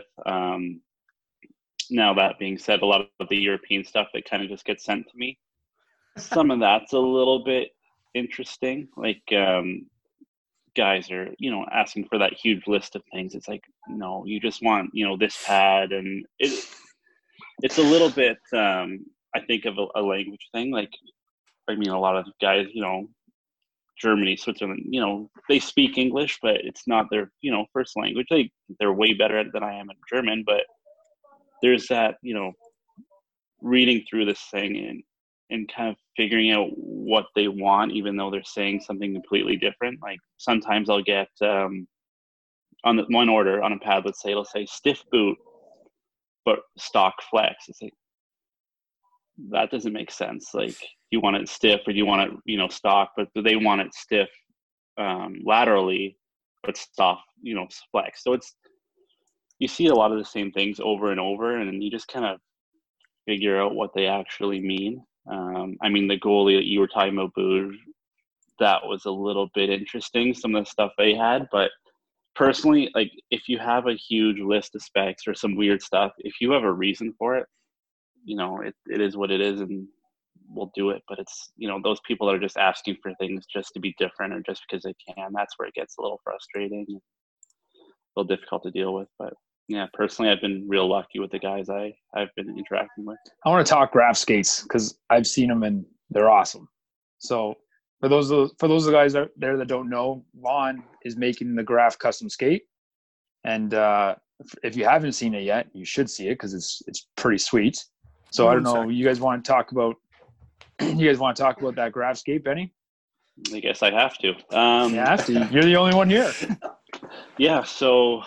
Speaker 6: Now that being said, a lot of the European stuff that kind of just gets sent to me, some of that's a little bit interesting. Like guys are, asking for that huge list of things. It's like, no, you just want, this pad, and it's a little bit. I think of a language thing. Like, I mean, a lot of guys, Germany, Switzerland, they speak English, but it's not their, first language. They're way better at it than I am in German, but there's that, reading through this thing and kind of figuring out what they want, even though they're saying something completely different. Like sometimes I'll get on the one order on a pad, let's say, it'll say stiff boot, but stock flex. It's like, that doesn't make sense. Like, you want it stiff or you want it, stock, but they want it stiff laterally, but soft, flex. So you see a lot of the same things over and over, and you just kind of figure out what they actually mean. I mean, the goalie that you were talking about, Booge, that was a little bit interesting, some of the stuff they had. But personally, like, if you have a huge list of specs or some weird stuff, if you have a reason for it, it is what it is, and we'll do it. But it's, those people that are just asking for things just to be different or just because they can, that's where it gets a little frustrating, a little difficult to deal with. But yeah, personally, I've been real lucky with the guys I've been interacting with.
Speaker 1: I want to talk graph skates because I've seen them and they're awesome. So for those of the guys out there that don't know, Vaughn is making the graph custom skate, and if you haven't seen it yet, you should see it because it's pretty sweet. So I don't know. You guys want to talk about? You guys want to talk about that graph skate, Benny?
Speaker 6: I guess I have to.
Speaker 1: You have to. You're the only one here.
Speaker 6: Yeah. So,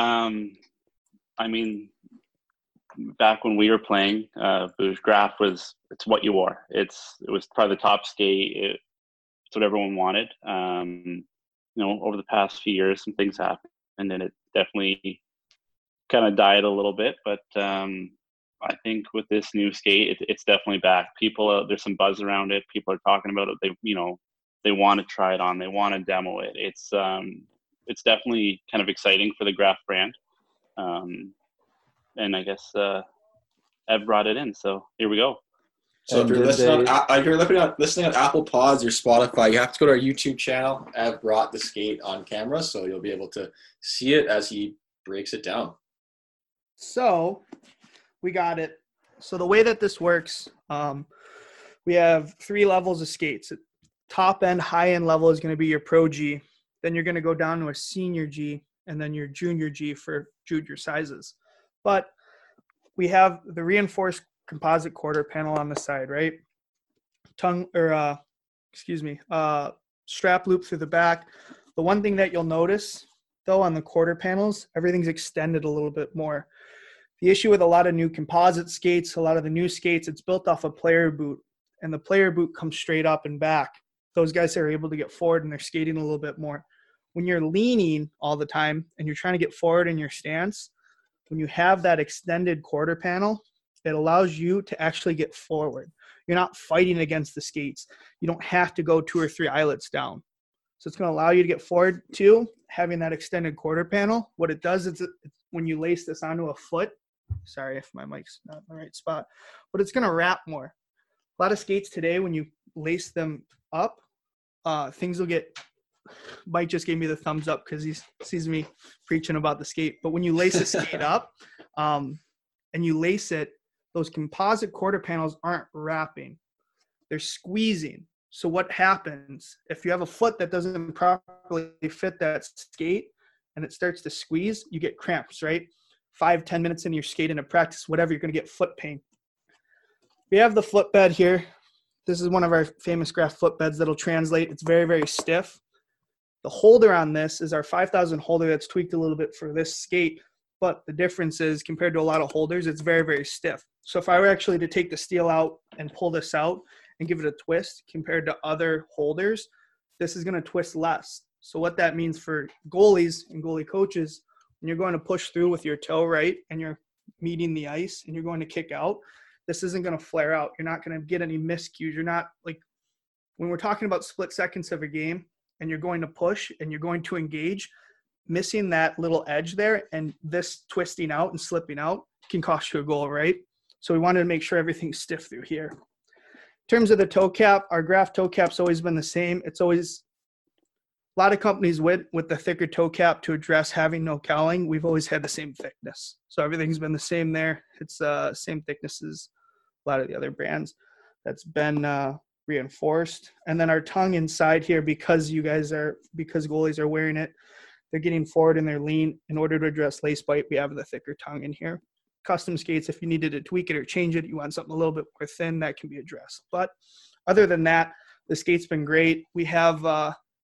Speaker 6: I mean, back when we were playing, Booge, graph it's what you wore. It was probably the top skate. It's what everyone wanted. Over the past few years, some things happened, and it definitely kind of died a little bit. But I think with this new skate, it's definitely back. People, there's some buzz around it. People are talking about it. They want to try it on. They want to demo it. It's definitely kind of exciting for the graph brand. And I guess Ev brought it in, so here we go.
Speaker 2: So if you're listening on Apple Pods or Spotify, you have to go to our YouTube channel. Ev brought the skate on camera, so you'll be able to see it as he breaks it down.
Speaker 5: So we got it. So the way that this works, we have 3 levels of skates. Top end, high end level is going to be your Pro G. Then you're going to go down to a Senior G, and then your Junior G for junior sizes. But we have the reinforced composite quarter panel on the side, right? Strap loop through the back. The one thing that you'll notice, though, on the quarter panels, everything's extended a little bit more. The issue with a lot of new composite skates, a lot of the new skates, it's built off a player boot, and the player boot comes straight up and back. Those guys are able to get forward, and they're skating a little bit more. When you're leaning all the time and you're trying to get forward in your stance, when you have that extended quarter panel, it allows you to actually get forward. You're not fighting against the skates. You don't have to go 2 or 3 eyelets down. So it's going to allow you to get forward too, having that extended quarter panel. What it does is when you lace this onto a foot, sorry if my mic's not in the right spot, but it's going to wrap more. A lot of skates today, when you lace them up, things will get, Mike just gave me the thumbs up because he sees me preaching about the skate. But when you lace a skate up and you lace it, those composite quarter panels aren't wrapping. They're squeezing. So what happens if you have a foot that doesn't properly fit that skate and it starts to squeeze, you get cramps, right? 5-10 minutes into your skate into practice, whatever, you're going to get foot pain. We have the footbed here. This is one of our famous Graf footbeds that'll translate. It's very, very stiff. The holder on this is our 5000 holder that's tweaked a little bit for this skate, but the difference is compared to a lot of holders, it's very, very stiff. So if I were actually to take the steel out and pull this out and give it a twist compared to other holders, this is going to twist less. So what that means for goalies and goalie coaches, when you're going to push through with your toe, right, and you're meeting the ice and you're going to kick out, this isn't going to flare out. You're not going to get any miscues. You're not like, when we're talking about split seconds of a game and you're going to push and you're going to engage, missing that little edge there and this twisting out and slipping out can cost you a goal, right? So we wanted to make sure everything's stiff through here. In terms of the toe cap, our Graf toe cap's always been the same. It's always, a lot of companies with the thicker toe cap to address having no cowling, we've always had the same thickness. So everything's been the same there. It's same thickness as a lot of the other brands. That's been reinforced. And then our tongue inside here, because goalies are wearing it, they're getting forward in their lean. In order to address lace bite, we have the thicker tongue in here. Custom skates, if you needed to tweak it or change it, you want something a little bit more thin, that can be addressed. But other than that, the skate's been great. We have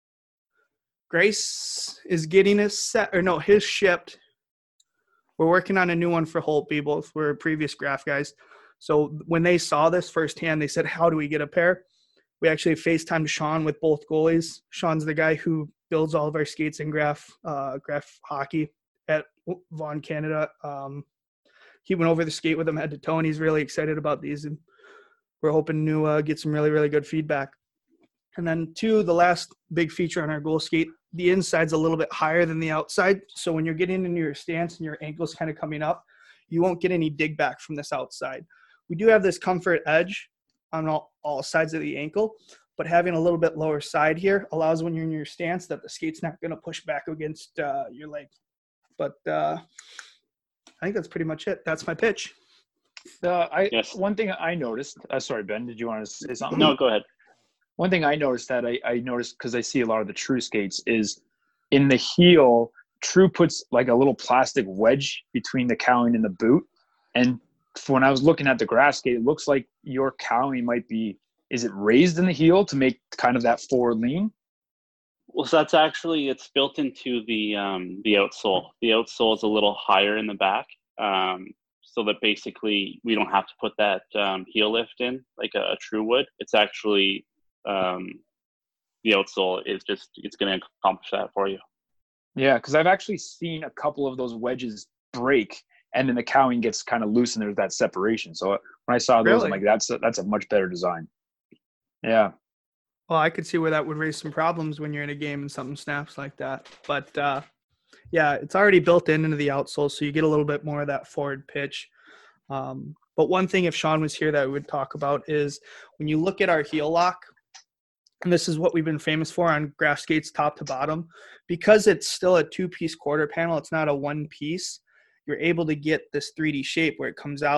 Speaker 5: Grace is getting his shipped. We're working on a new one for Holtby. Both were previous Graf guys. So when they saw this firsthand, they said, how do we get a pair? We actually FaceTimed Sean with both goalies. Sean's the guy who builds all of our skates in Graf hockey at Vaughan, Canada. He went over the skate with them head to toe, and he's really excited about these. And we're hoping to get some really, really good feedback. And then the last big feature on our goal skate, the inside's a little bit higher than the outside. So when you're getting into your stance and your ankle's kind of coming up, you won't get any dig back from this outside. We do have this comfort edge on all sides of the ankle, but having a little bit lower side here allows when you're in your stance that the skate's not going to push back against your leg. But I think that's pretty much it. That's my pitch.
Speaker 6: Yes.
Speaker 1: One thing I noticed, sorry, Ben, did you want to say something?
Speaker 6: No, go ahead.
Speaker 1: One thing I noticed that I noticed because I see a lot of the True skates is in the heel, True puts like a little plastic wedge between the cowling and the boot. And when I was looking at the Graf skate, it looks like your cowling might be, is it raised in the heel to make kind of that forward lean?
Speaker 6: Well, so that's actually, it's built into the outsole. The outsole is a little higher in the back, so that basically we don't have to put that heel lift in like a True would. It's actually the outsole is just, it's going to accomplish that for you.
Speaker 1: Yeah, because I've actually seen a couple of those wedges break, and then the cowling gets kind of loose, and there's that separation. So when I saw those, I'm like, that's a much better design. Yeah.
Speaker 5: Well, I could see where that would raise some problems when you're in a game and something snaps like that. But, yeah, it's already built into the outsole, so you get a little bit more of that forward pitch. But one thing, if Sean was here, that we would talk about is when you look at our heel lock, and this is what we've been famous for on Graf skates top to bottom, because it's still a 2-piece quarter panel, it's not a 1-piece, you're able to get this 3D shape where it comes out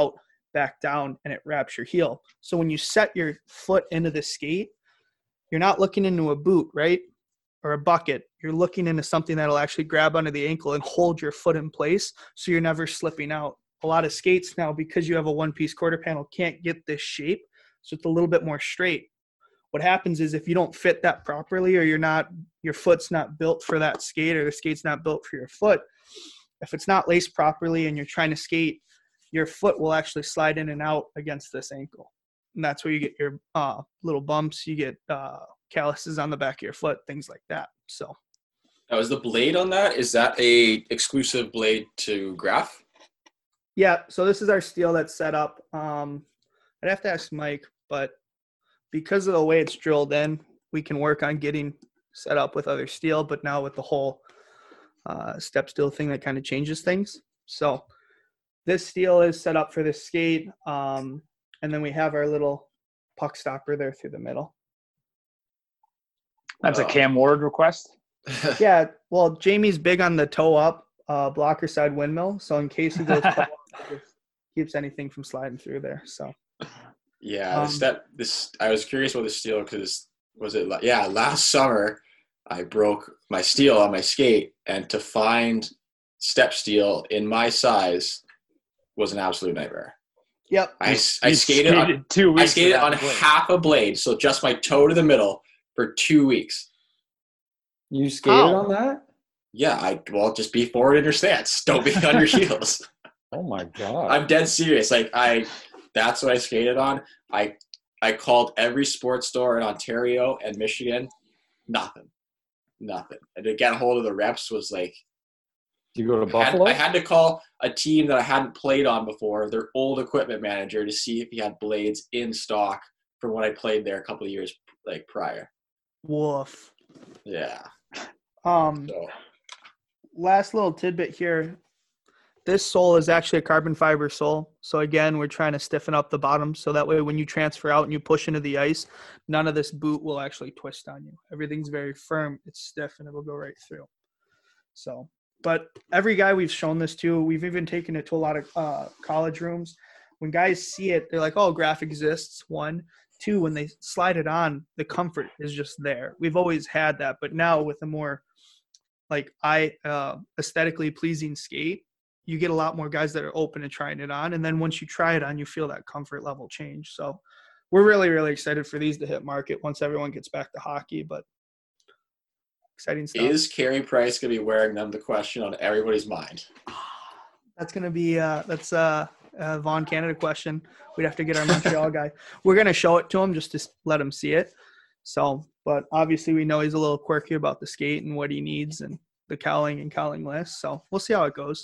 Speaker 5: back down and it wraps your heel. So when you set your foot into the skate, you're not looking into a boot, right? Or a bucket. You're looking into something that'll actually grab onto the ankle and hold your foot in place so you're never slipping out. A lot of skates now, because you have a one-piece quarter panel, can't get this shape, so it's a little bit more straight. What happens is if you don't fit that properly, or your foot's not built for that skate, or the skate's not built for your foot, if it's not laced properly and you're trying to skate, your foot will actually slide in and out against this ankle. And that's where you get your little bumps, you get calluses on the back of your foot, things like that. So
Speaker 2: Now, is the blade on that, is that a exclusive blade to Graph?
Speaker 5: yeah, so this is our steel that's set up. I'd have to ask Mike, but because of the way it's drilled in, we can work on getting set up with other steel, but now with the whole step steel thing, that kind of changes things. So this steel is set up for this skate, and then we have our little puck stopper there through the middle.
Speaker 1: That's a Cam Ward request.
Speaker 5: Yeah, well, Jamie's big on the toe up blocker side windmill, so in case he goes toe up, it just keeps anything from sliding through there. So
Speaker 2: Yeah, I was curious about the steel because last summer I broke my steel on my skate, and to find step steel in my size was an absolute nightmare.
Speaker 5: yep.
Speaker 2: I skated on
Speaker 1: 2 weeks.
Speaker 2: I skated
Speaker 1: without
Speaker 2: on
Speaker 1: the blade.
Speaker 2: half a blade, so just my toe to the middle for 2 weeks.
Speaker 3: You skated
Speaker 5: How?
Speaker 3: on that?
Speaker 2: Yeah, just be forward in your stance. Don't be on your heels.
Speaker 3: Oh my god!
Speaker 2: I'm dead serious. That's what I skated on. I called every sports store in Ontario and Michigan. Nothing. And to get a hold of the reps was like,
Speaker 3: Do you go to Buffalo?
Speaker 2: I had to call a team that I hadn't played on before, their old equipment manager, to see if he had blades in stock from when I played there a couple of years prior.
Speaker 5: Woof.
Speaker 2: Yeah.
Speaker 5: So last little tidbit here. This sole is actually a carbon fiber sole. So again, we're trying to stiffen up the bottom so that way when you transfer out and you push into the ice, none of this boot will actually twist on you. Everything's very firm. It's stiff and it'll go right through. So, but every guy we've shown this to, we've even taken it to a lot of college rooms. When guys see it, they're like, oh, Graph exists, 1. 2, when they slide it on, the comfort is just there. We've always had that, but now with a more aesthetically pleasing skate, you get a lot more guys that are open to trying it on. And then once you try it on, you feel that comfort level change. So we're really, really excited for these to hit market once everyone gets back to hockey, but exciting stuff.
Speaker 2: Is Carey Price going to be wearing them? The question on everybody's mind.
Speaker 5: That's going to be, that's a Vaughn Canada question. We'd have to get our Montreal guy. We're going to show it to him just to let him see it. So, but obviously we know he's a little quirky about the skate and what he needs and the cowling and cowling list. So we'll see how it goes.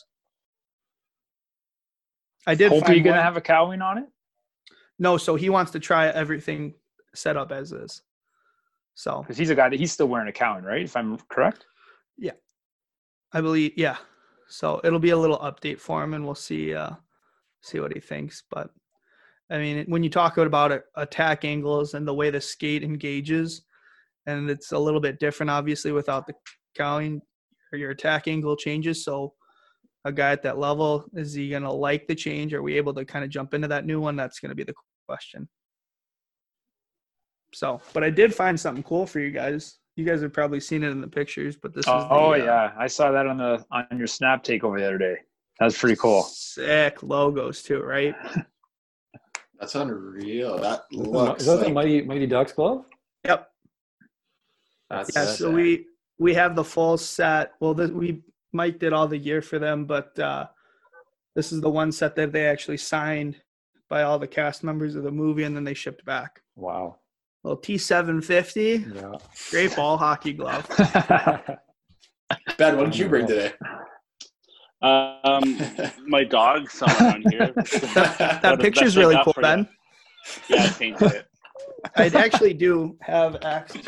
Speaker 5: I did.
Speaker 1: Hope you're going to have a cowling on it?
Speaker 5: No, so he wants to try everything set up as is. So
Speaker 1: because he's a guy that he's still wearing a cowling, right? If I'm correct.
Speaker 5: Yeah, I believe. Yeah, so it'll be a little update for him, and we'll see what he thinks. But I mean, when you talk about attack angles and the way the skate engages, and it's a little bit different, obviously, without the cowling, your attack angle changes. So a guy at that level, is he going to like the change? Are we able to kind of jump into that new one? That's going to be the question. So, but I did find something cool for you guys. You guys have probably seen it in the pictures, but this is
Speaker 1: yeah, I saw that on your snap takeover the other day. That was pretty cool.
Speaker 5: Sick logos too, right?
Speaker 2: That's unreal. That looks.
Speaker 3: Is that the Mighty Ducks glove?
Speaker 5: Yep.
Speaker 2: That's
Speaker 5: So we have the full set. Well, Mike did all the gear for them, but this is the one set that they actually signed by all the cast members of the movie, and then they shipped back.
Speaker 3: Wow.
Speaker 5: Little T750.
Speaker 3: Yeah.
Speaker 5: Great ball hockey glove.
Speaker 2: Ben, what did you bring today?
Speaker 6: My dog somewhere on here.
Speaker 5: That picture's really cool, Ben.
Speaker 6: Yeah, I painted it.
Speaker 5: I actually do have access.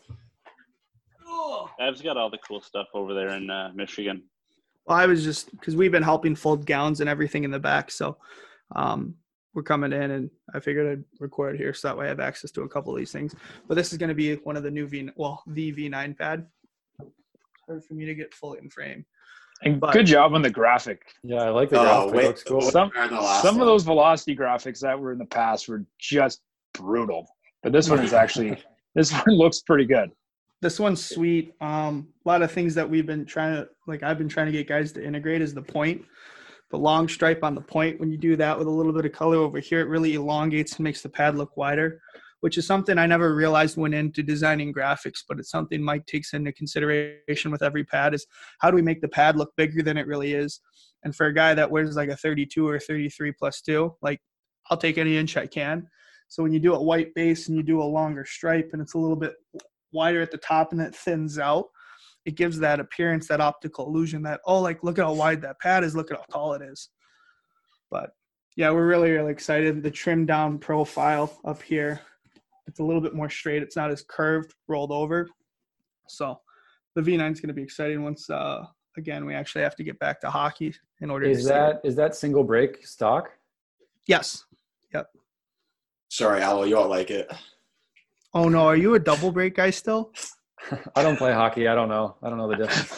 Speaker 6: I've got all the cool stuff over there in Michigan.
Speaker 5: Well, I was just because we've been helping fold gowns and everything in the back, so we're coming in, and I figured I'd record here so that way I have access to a couple of these things. But this is going to be one of the new the V9 pad. It's hard for me to get fully in frame.
Speaker 1: And
Speaker 5: But-
Speaker 1: good job on the graphic.
Speaker 3: Yeah, I like the
Speaker 2: Oh,
Speaker 3: graphic. It
Speaker 2: wait.
Speaker 3: looks cool.
Speaker 1: Some
Speaker 2: Better than the last
Speaker 1: some of
Speaker 2: one.
Speaker 1: those velocity graphics that were in the past were just brutal, but this one is actually this one looks pretty good.
Speaker 5: This one's sweet. A lot of things that I've been trying to get guys to integrate is the point. The long stripe on the point, when you do that with a little bit of color over here, it really elongates and makes the pad look wider, which is something I never realized went into designing graphics, but it's something Mike takes into consideration with every pad is how do we make the pad look bigger than it really is? And for a guy that wears like a 32 or 33+2, like I'll take any inch I can. So when you do a white base and you do a longer stripe and it's a little bit wider at the top and it thins out, it gives that appearance, that optical illusion that, oh, like, look at how wide that pad is, look at how tall it is. But yeah, we're really, really excited. The trimmed down profile up here, it's a little bit more straight. It's not as curved, rolled over. So the V9 is going to be exciting once, again, we actually have to get back to hockey in order to see it.
Speaker 3: Is that single break stock?
Speaker 5: Yes. Yep.
Speaker 2: Sorry, Allo, you won't like it.
Speaker 5: Oh, no. Are you a double break guy still?
Speaker 3: I don't play hockey. I don't know the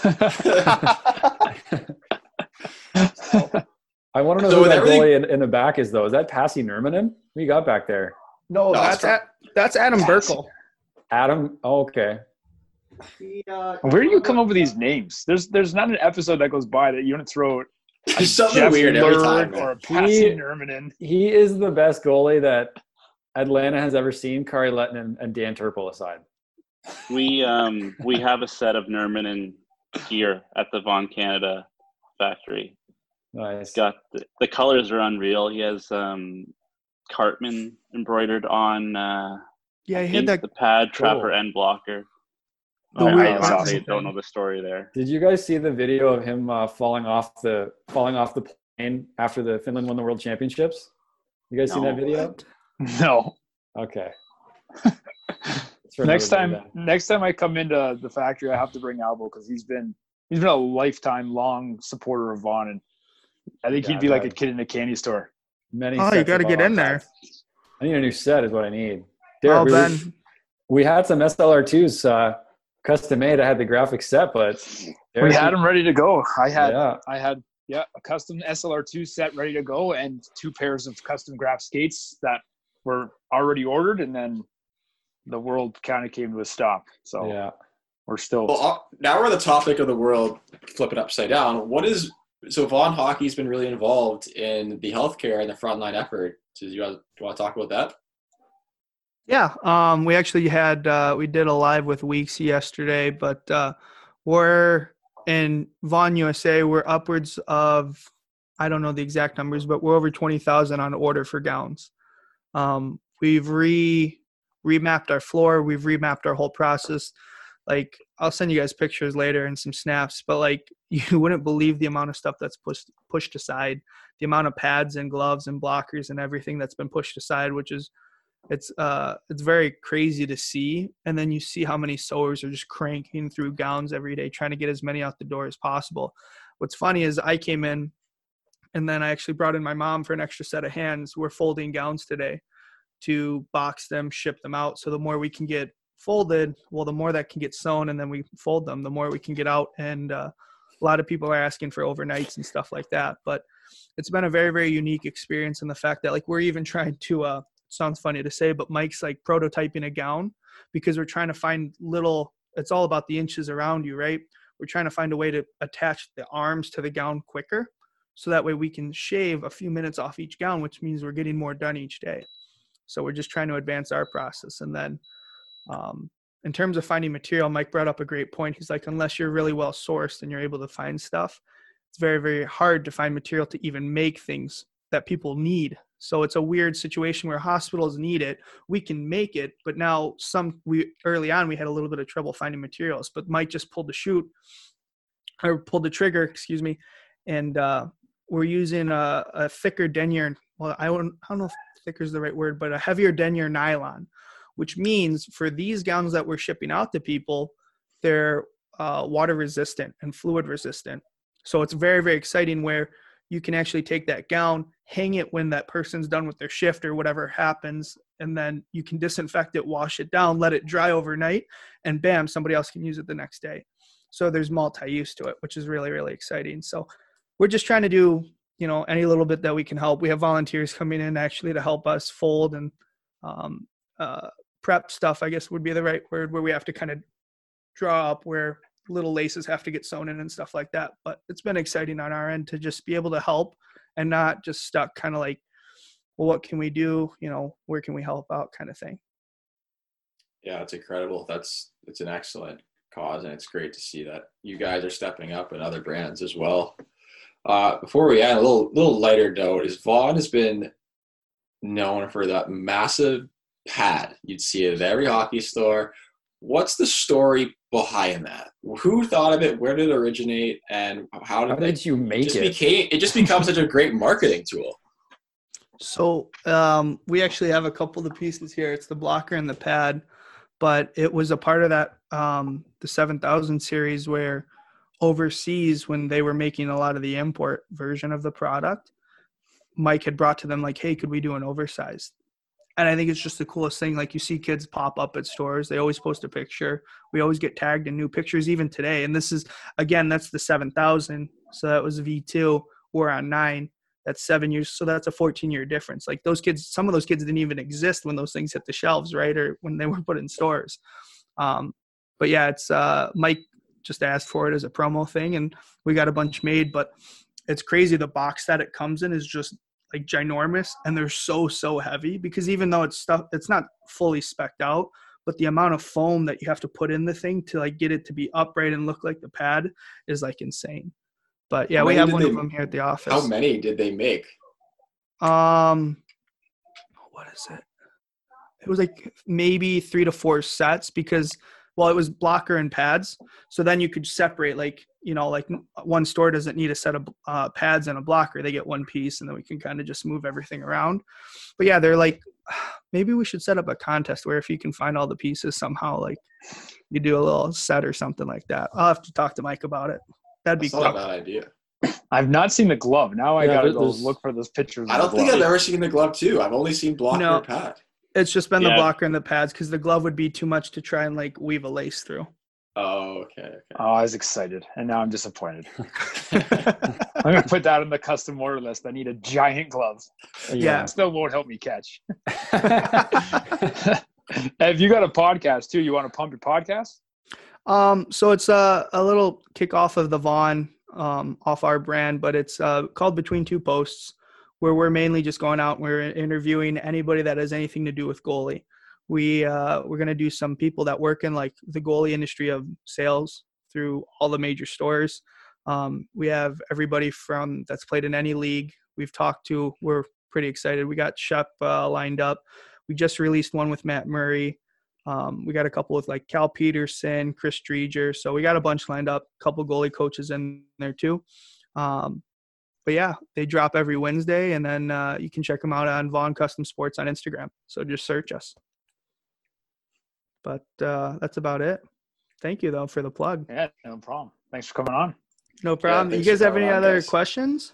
Speaker 3: difference. I want to know
Speaker 2: So
Speaker 3: who
Speaker 2: with
Speaker 3: that
Speaker 2: everything-
Speaker 3: goalie in the back is, though. Is that Passy Nurminen? Who you got back there?
Speaker 5: No,
Speaker 2: No,
Speaker 5: that's Adam Burkle.
Speaker 3: Adam? Oh, okay.
Speaker 1: Where do you come up with these names? There's not an episode that goes by that you don't throw
Speaker 2: There's something
Speaker 1: Jeff
Speaker 2: weird every
Speaker 1: Lurd
Speaker 2: time.
Speaker 1: or a
Speaker 2: Man.
Speaker 1: Passy Nurminen.
Speaker 3: He is the best goalie that Atlanta has ever seen, Kari Lettinen and Dan Turple aside.
Speaker 6: We have a set of Nurminen gear at the Von Canada factory.
Speaker 3: Nice.
Speaker 6: Got the colors are unreal. He has Cartman embroidered on
Speaker 5: Yeah,
Speaker 6: I
Speaker 5: he had
Speaker 6: think
Speaker 5: that.
Speaker 6: the pad,
Speaker 3: Cool.
Speaker 6: trapper, and blocker.
Speaker 5: The
Speaker 6: I
Speaker 5: weird-
Speaker 6: honestly
Speaker 1: awesome.
Speaker 6: don't know the story there.
Speaker 3: Did you guys see the video of him falling off the plane after the Finland won the World Championships? You guys seen that
Speaker 6: No.
Speaker 3: video?
Speaker 1: No.
Speaker 3: Okay.
Speaker 1: Next time I come into the factory, I have to bring Albo because he's been a lifetime long supporter of Vaughn, and I think he'd be like a kid in a candy store.
Speaker 3: Many.
Speaker 5: Oh, you
Speaker 3: sets
Speaker 5: got to
Speaker 3: of
Speaker 5: get in there.
Speaker 3: I need a new set is what I need.
Speaker 5: Oh,
Speaker 3: Derek,
Speaker 5: Ben.
Speaker 3: we had some SLR2s custom made. I had the graphic set, but
Speaker 1: We had them ready to go. I had
Speaker 3: Yeah.
Speaker 1: a custom SLR2 set ready to go and 2 pairs of custom graph skates that were already ordered, and then the world kind of came to a stop. So
Speaker 3: Yeah.
Speaker 1: we're still
Speaker 2: Well, now we're on the topic of the world flipping upside down. So Vaughn Hockey's been really involved in the healthcare and the frontline effort. Do you want to talk about that?
Speaker 5: Yeah, we actually had we did a live with Weeks yesterday, but we're in Vaughn, USA. We're upwards of, I don't know the exact numbers, but we're over 20,000 on order for gowns. We've remapped our floor. We've remapped our whole process. Like, I'll send you guys pictures later and some snaps, but like, you wouldn't believe the amount of stuff that's pushed aside, the amount of pads and gloves and blockers and everything that's been pushed aside, which is, it's very crazy to see. And then you see how many sewers are just cranking through gowns every day, trying to get as many out the door as possible. What's funny is I came in and then I actually brought in my mom for an extra set of hands. We're folding gowns today to box them, ship them out. So the more we can get folded, well, the more that can get sewn, and then we fold them, the more we can get out. And a lot of people are asking for overnights and stuff like that. But it's been a very, very unique experience in the fact that, like, we're even trying to sounds funny to say, but Mike's like prototyping a gown because we're trying to find it's all about the inches around you, right? We're trying to find a way to attach the arms to the gown quicker. So that way we can shave a few minutes off each gown, which means we're getting more done each day. So we're just trying to advance our process. And then in terms of finding material, Mike brought up a great point. He's like, unless you're really well sourced and you're able to find stuff, it's very, very hard to find material to even make things that people need. So it's a weird situation where hospitals need it. We can make it, but now early on we had a little bit of trouble finding materials. But Mike just pulled the trigger, and we're using a thicker denier. Well, I don't know if thicker is the right word, but a heavier denier nylon, which means for these gowns that we're shipping out to people, they're water resistant and fluid resistant. So it's very, very exciting where you can actually take that gown, hang it when that person's done with their shift or whatever happens, and then you can disinfect it, wash it down, let it dry overnight, and bam, somebody else can use it the next day. So there's multi-use to it, which is really, really exciting. So we're just trying to do, any little bit that we can help. We have volunteers coming in actually to help us fold and prep stuff, I guess would be the right word, where we have to kind of draw up where little laces have to get sewn in and stuff like that. But it's been exciting on our end to just be able to help and not just stuck kind of like, well, what can we do? Where can we help out kind of thing.
Speaker 2: Yeah, it's incredible. It's an excellent cause, and it's great to see that you guys are stepping up and other brands as well. Before we add a little lighter note, is Vaughn has been known for that massive pad you'd see at every hockey store. What's the story behind that? Who thought of it? Where did it originate? And how did
Speaker 3: you make it?
Speaker 2: It just becomes such a great marketing tool.
Speaker 5: So we actually have a couple of the pieces here. It's the blocker and the pad, but it was a part of that the 7000 series where overseas, when they were making a lot of the import version of the product, Mike had brought to them like, hey, could we do an oversized? And I think it's just the coolest thing. Like, you see kids pop up at stores. They always post a picture. We always get tagged in new pictures, even today. And this is, again, that's the 7000. So that was V2. We're on 9. That's 7 years. So that's a 14-year difference. Like, those kids, some of those kids didn't even exist when those things hit the shelves, right? Or when they were put in stores. But yeah, it's Mike just asked for it as a promo thing, and we got a bunch made. But it's crazy. The box that it comes in is just like ginormous, and they're so heavy, because even though it's not fully spec'd out, but the amount of foam that you have to put in the thing to like get it to be upright and look like the pad is like insane. But yeah, we have one of them here at the office.
Speaker 2: How many did they make?
Speaker 5: What is it? It was like maybe 3 to 4 sets, because it was blocker and pads. So then you could separate, like one store doesn't need a set of pads and a blocker. They get one piece, and then we can kind of just move everything around. But yeah, they're like, maybe we should set up a contest where if you can find all the pieces somehow, like you do a little set or something like that. I'll have to talk to Mike about it. That'd be cool.
Speaker 2: That's not a bad idea.
Speaker 1: I've not seen the glove. Now I gotta go look for those pictures.
Speaker 2: I don't think I've ever seen the glove too. I've only seen blocker and pad.
Speaker 5: It's just been the blocker and the pads, because the glove would be too much to try and like weave a lace through.
Speaker 2: Oh, okay.
Speaker 1: Oh, I was excited, and now I'm disappointed. I'm gonna put that on the custom order list. I need a giant glove.
Speaker 5: Yeah.
Speaker 1: Still won't help me catch. Have you got a podcast too? You want to pump your podcast?
Speaker 5: So it's a little kickoff of the Vaughn off our brand, but it's called Between Two Posts, where we're mainly just going out and we're interviewing anybody that has anything to do with goalie. We're going to do some people that work in like the goalie industry of sales through all the major stores. We have everybody from that's played in any league we've talked to. We're pretty excited. We got Shep lined up. We just released one with Matt Murray. We got a couple with like Cal Peterson, Chris Dreger. So we got a bunch lined up, a couple goalie coaches in there too. But yeah, they drop every Wednesday, and then you can check them out on Vaughn Custom Sports on Instagram. So just search us. But that's about it. Thank you though for the plug.
Speaker 1: Yeah, no problem. Thanks for coming on.
Speaker 5: No problem. You guys have any other questions?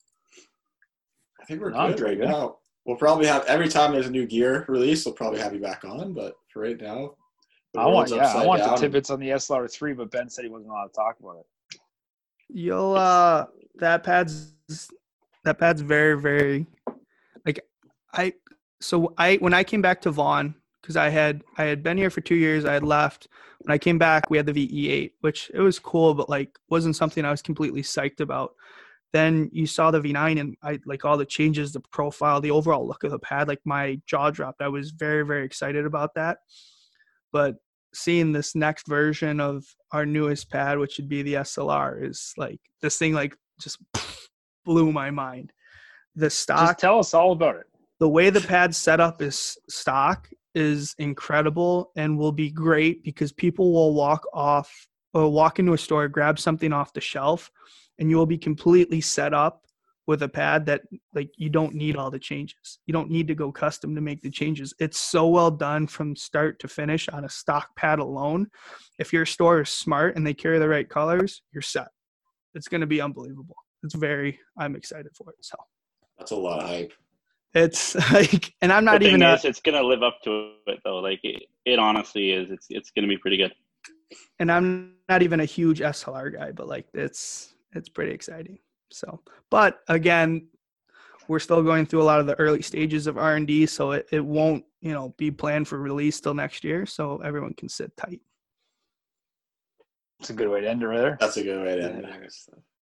Speaker 2: I think we're good right now. We'll probably have, every time there's a new gear release, we'll probably have you back on. But for right now,
Speaker 1: I want the tidbits on the SLR3, but Ben said he wasn't allowed to talk about it.
Speaker 5: You'll that pad's very, very like when I came back to Vaughn, because I had been here for 2 years, I had left. When I came back, we had the VE8, which it was cool, but like wasn't something I was completely psyched about. Then you saw the V9, and I like all the changes, the profile, the overall look of the pad, like my jaw dropped. I was very, very excited about that. But seeing this next version of our newest pad, which would be the SLR, is like, this thing like just blew my mind. The stock.
Speaker 1: Just tell us all about it.
Speaker 5: The way the pad's set up is stock is incredible and will be great, because people will walk into a store, grab something off the shelf, and you will be completely set up with a pad that like you don't need all the changes. You don't need to go custom to make the changes. It's so well done from start to finish on a stock pad alone. If your store is smart and they carry the right colors, you're set. It's going to be unbelievable. I'm excited for it. So
Speaker 2: that's a lot of hype.
Speaker 5: It's like, and I'm not even.
Speaker 6: It's going to live up to it though. Like it honestly is. It's going to be pretty good.
Speaker 5: And I'm not even a huge SLR guy, but like it's pretty exciting. So, but again, we're still going through a lot of the early stages of R&D, so it won't, be planned for release till next year, so everyone can sit tight.
Speaker 1: It's a good way to end it right there.
Speaker 2: That's a good way to end it.